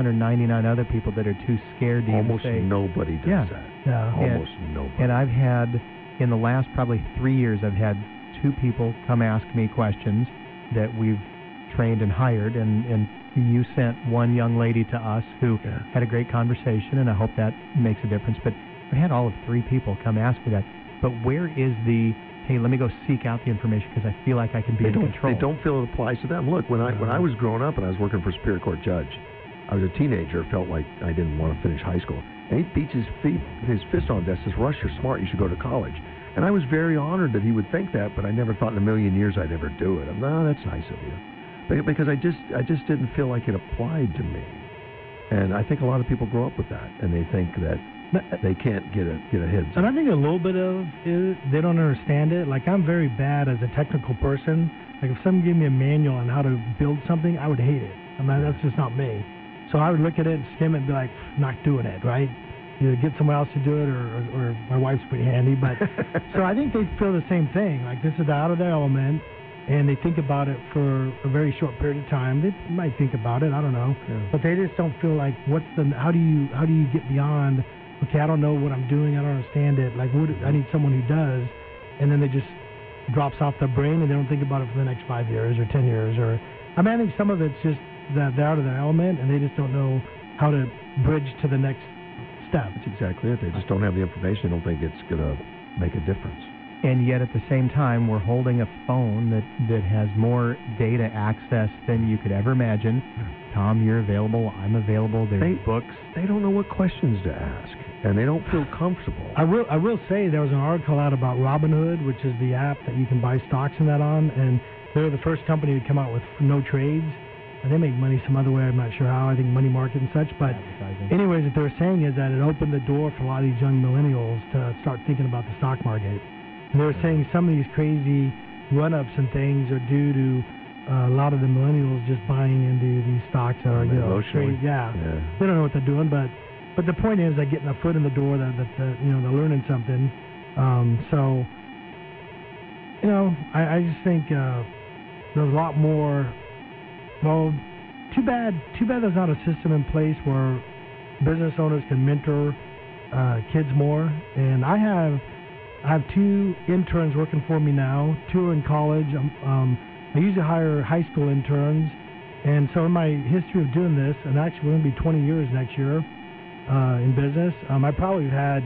999 other people that are too scared to almost even say. Nobody does that. Yeah. Almost nobody. And I've had, in the last probably 3 years, I've had 2 people come ask me questions that we've trained and hired, and you sent one young lady to us who had a great conversation, and I hope that makes a difference. But I had all of 3 people come ask me that. But where is the, hey, let me go seek out the information because I feel like I can be in control? They don't feel it applies to them. Look, when I was growing up and I was working for a Superior Court judge, I was a teenager, felt like I didn't want to finish high school. And he beats his fist on the desk, says, Russ, you're smart, you should go to college. And I was very honored that he would think that, but I never thought in a million years I'd ever do it. No, that's nice of you. Because I just didn't feel like it applied to me. And I think a lot of people grow up with that, and they think that they can't get ahead. And I think a little bit of it, they don't understand it. Like, I'm very bad as a technical person. Like, if someone gave me a manual on how to build something, I would hate it. That's just not me. So I would look at it and skim it and be like, not doing it, right? Either get someone else to do it or my wife's pretty handy. But so I think they feel the same thing. Like, this is out of their element, and they think about it for a very short period of time. They might think about it, I don't know. Yeah. But they just don't feel like, how do you get beyond, okay, I don't know what I'm doing, I don't understand it. Like, I need someone who does. And then they just drops off their brain, and they don't think about it for the next 5 years or 10 years. I think some of it's just that they're out of their element, and they just don't know how to bridge to the next step. That's exactly it. They just don't have the information. They don't think it's going to make a difference. And yet at the same time, we're holding a phone that has more data access than you could ever imagine. Tom, you're available. I'm available. There's books. They don't know what questions to ask, and they don't feel comfortable. I will say there was an article out about Robinhood, which is the app that you can buy stocks and that on, and they're the first company to come out with no trades. And they make money some other way. I'm not sure how. I think money market and such. But anyways, what they were saying is that it opened the door for a lot of these young millennials to start thinking about the stock market. And they were saying some of these crazy run-ups and things are due to a lot of the millennials just buying into these stocks that are, trade. Yeah. They don't know what they're doing, but the point is they're getting a foot in the door. That they're learning something. I just think there's a lot more. Well, too bad there's not a system in place where business owners can mentor kids more. And I have 2 interns working for me now. 2 are in college. I usually hire high school interns. And so in my history of doing this, and actually we're going to be 20 years next year in business, I probably had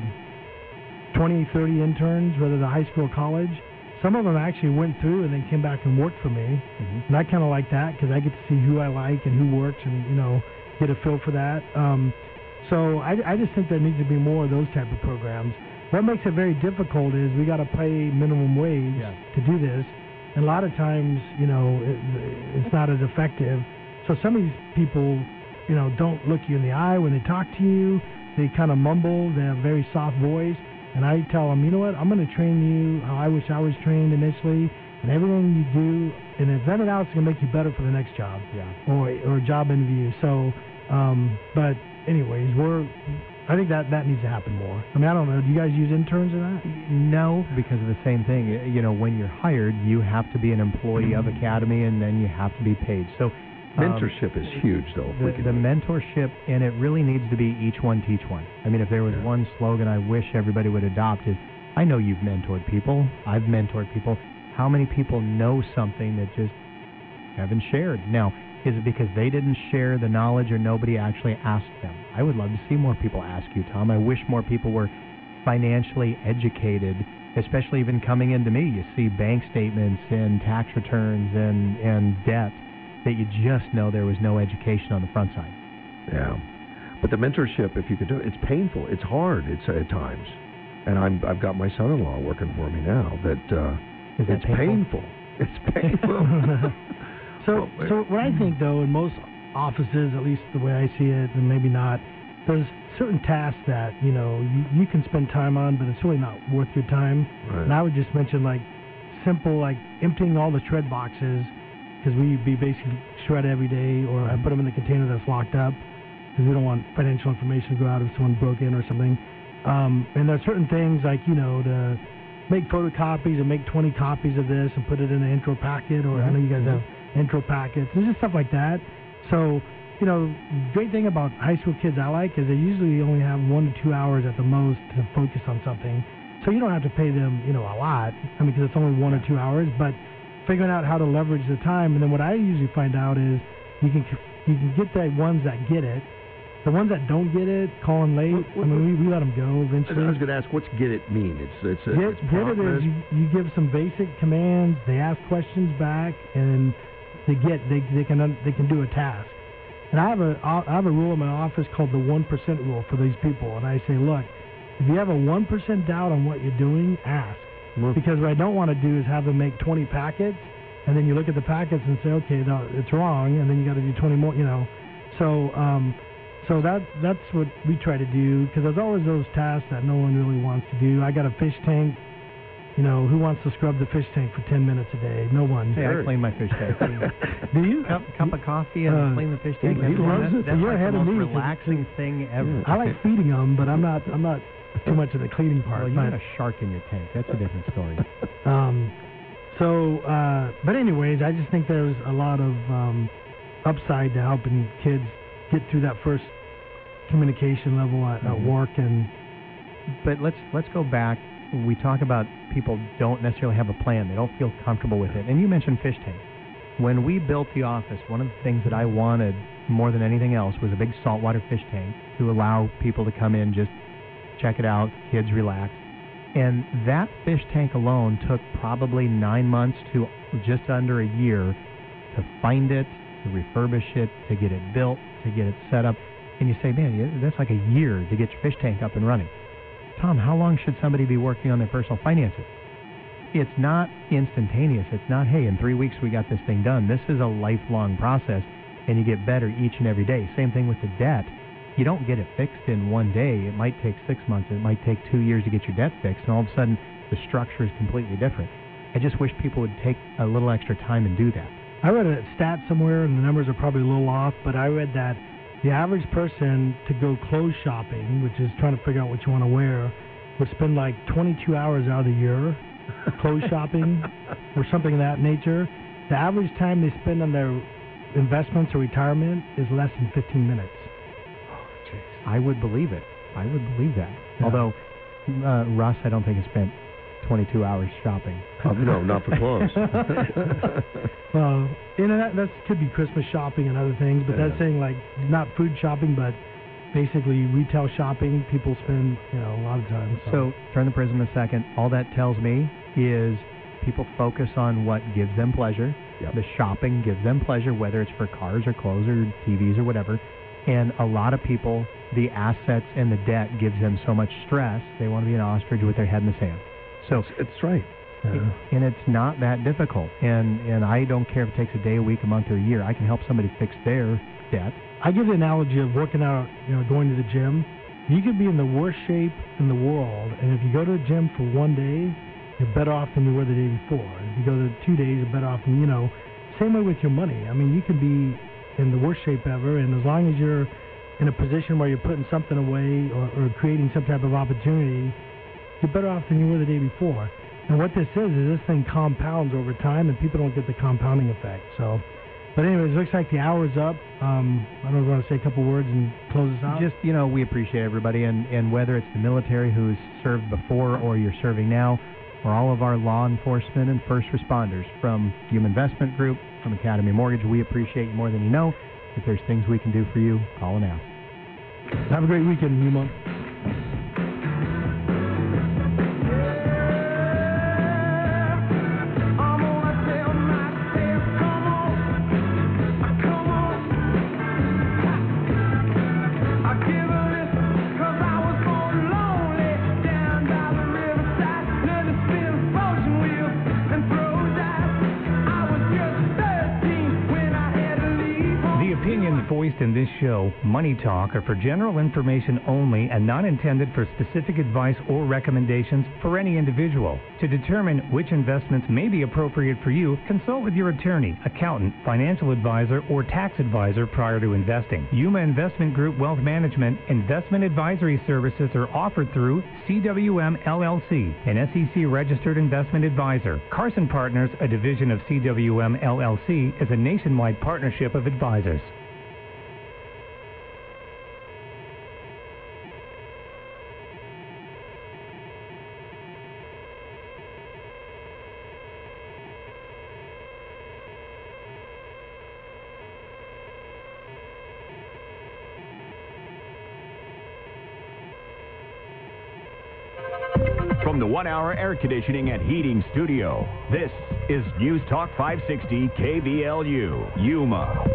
20, 30 interns, whether they're high school or college. Some of them actually went through and then came back and worked for me. Mm-hmm. And I kind of like that because I get to see who I like and who works and, get a feel for that. So I just think there needs to be more of those type of programs. What makes it very difficult is we got to pay minimum wage to do this. And a lot of times, it's not as effective. So some of these people, don't look you in the eye when they talk to you. They kind of mumble. They have a very soft voice. And I tell them, you know what, I'm going to train you how I wish I was trained initially, and everything you do, and if nothing else, it's going to make you better for the next job or a job interview. So, but anyways, I think that needs to happen more. I don't know, do you guys use interns or that? No, because of the same thing. When you're hired, you have to be an employee of Academy, and then you have to be paid. So mentorship is huge, though. The mentorship, and it really needs to be each one teach one. If there was one slogan I wish everybody would adopt is, I know you've mentored people. I've mentored people. How many people know something that just haven't shared? Now, is it because they didn't share the knowledge or nobody actually asked them? I would love to see more people ask you, Tom. I wish more people were financially educated, especially even coming into me. You see bank statements and tax returns and debt that you just know there was no education on the front side. Yeah. But the mentorship, if you could do it, it's painful. It's hard at times. And I've got my son-in-law working for me now it's painful. It's painful. So what I think, though, in most offices, at least the way I see it, and maybe not, there's certain tasks that, you can spend time on, but it's really not worth your time. Right. And I would just mention, simple, emptying all the shred boxes, because we basically shred every day, or I put them in the container that's locked up. because we don't want financial information to go out if someone broke in or something. And there are certain things like, to make photocopies and make 20 copies of this and put it in an intro packet, or I know you guys have intro packets. There's just stuff like that. So, great thing about high school kids I like is they usually only have 1 to 2 hours at the most to focus on something. So you don't have to pay them, a lot, because it's only 1 or 2 hours, but figuring out how to leverage the time. And then what I usually find out is you can get the ones that get it. The ones that don't get it, calling late, we let them go eventually. I was going to ask, what's get it mean? Get it is you give some basic commands, they ask questions back, and they can do a task. And I have a rule in my office called the 1% rule for these people. And I say, look, if you have a 1% doubt on what you're doing, ask. Because what I don't want to do is have them make 20 packets, and then you look at the packets and say, okay, no, it's wrong, and then you got to do 20 more, So that's what we try to do, because there's always those tasks that no one really wants to do. I got a fish tank. Who wants to scrub the fish tank for 10 minutes a day? No one. Hey, I clean my fish tank. Do you? Cup of coffee and clean the fish tank. He loves it. That's You're ahead the of most me. relaxing thing ever. I like feeding them, but I'm not too much of the cleaning part. Well, you got a shark in your tank. That's a different story. But anyways, I just think there's a lot of upside to helping kids get through that first communication level at work. But let's go back. We talk about people don't necessarily have a plan. They don't feel comfortable with it. And you mentioned fish tank. When we built the office, one of the things that I wanted more than anything else was a big saltwater fish tank to allow people to come in, just check it out, kids relax. And that fish tank alone took probably 9 months to just under a year to find it, to refurbish it, to get it built, to get it set up. And you say, man, that's like a year to get your fish tank up and running. Tom, how long should somebody be working on their personal finances? It's not instantaneous. It's not, hey, in 3 weeks we got this thing done. This is a lifelong process, and you get better each and every day. Same thing with the debt. You don't get it fixed in one day. It might take 6 months. It might take 2 years to get your debt fixed, and all of a sudden the structure is completely different. I just wish people would take a little extra time and do that. I read a stat somewhere, and the numbers are probably a little off, but I read that the average person to go clothes shopping, which is trying to figure out what you want to wear, would spend like 22 hours out of the year clothes shopping or something of that nature. The average time they spend on their investments or retirement is less than 15 minutes. I would believe it. I would believe that. Yeah. Although, Russ, I don't think has spent 22 hours shopping. No, not for clothes. Well, that could be Christmas shopping and other things, but that's saying like not food shopping, but basically retail shopping. People spend a lot of time. So turn the prism a second. All that tells me is people focus on what gives them pleasure. Yep. The shopping gives them pleasure, whether it's for cars or clothes or TVs or whatever. And a lot of people, the assets and the debt gives them so much stress, they want to be an ostrich with their head in the sand. So it's right. And it's not that difficult. And I don't care if it takes a day, a week, a month, or a year. I can help somebody fix their debt. I give the analogy of working out, going to the gym. You could be in the worst shape in the world, and if you go to the gym for 1 day, you're better off than you were the day before. If you go to 2 days, you're better off than, same way with your money. I mean, you can be in the worst shape ever, and as long as you're in a position where you're putting something away or creating some type of opportunity, you're better off than you were the day before. And what this is this thing compounds over time, and people don't get the compounding effect. So, but anyways, it looks like the hour's up. I don't know if you want to say a couple words and close us out. Just, we appreciate everybody, and whether it's the military who's served before or you're serving now, or all of our law enforcement and first responders from Hume Investment Group, from Academy Mortgage, we appreciate you more than you know. If there's things we can do for you, call and ask. Have a great weekend, Yuma. voiced in this show, Money Talk, are for general information only and not intended for specific advice or recommendations for any individual. To determine which investments may be appropriate for you, consult with your attorney, accountant, financial advisor, or tax advisor prior to investing. Yuma Investment Group Wealth Management investment advisory services are offered through CWM LLC, an SEC-registered investment advisor. Carson Partners, a division of CWM LLC, is a nationwide partnership of advisors. From the 1 Hour Air Conditioning and Heating Studio, this is News Talk 560 KVLU, Yuma.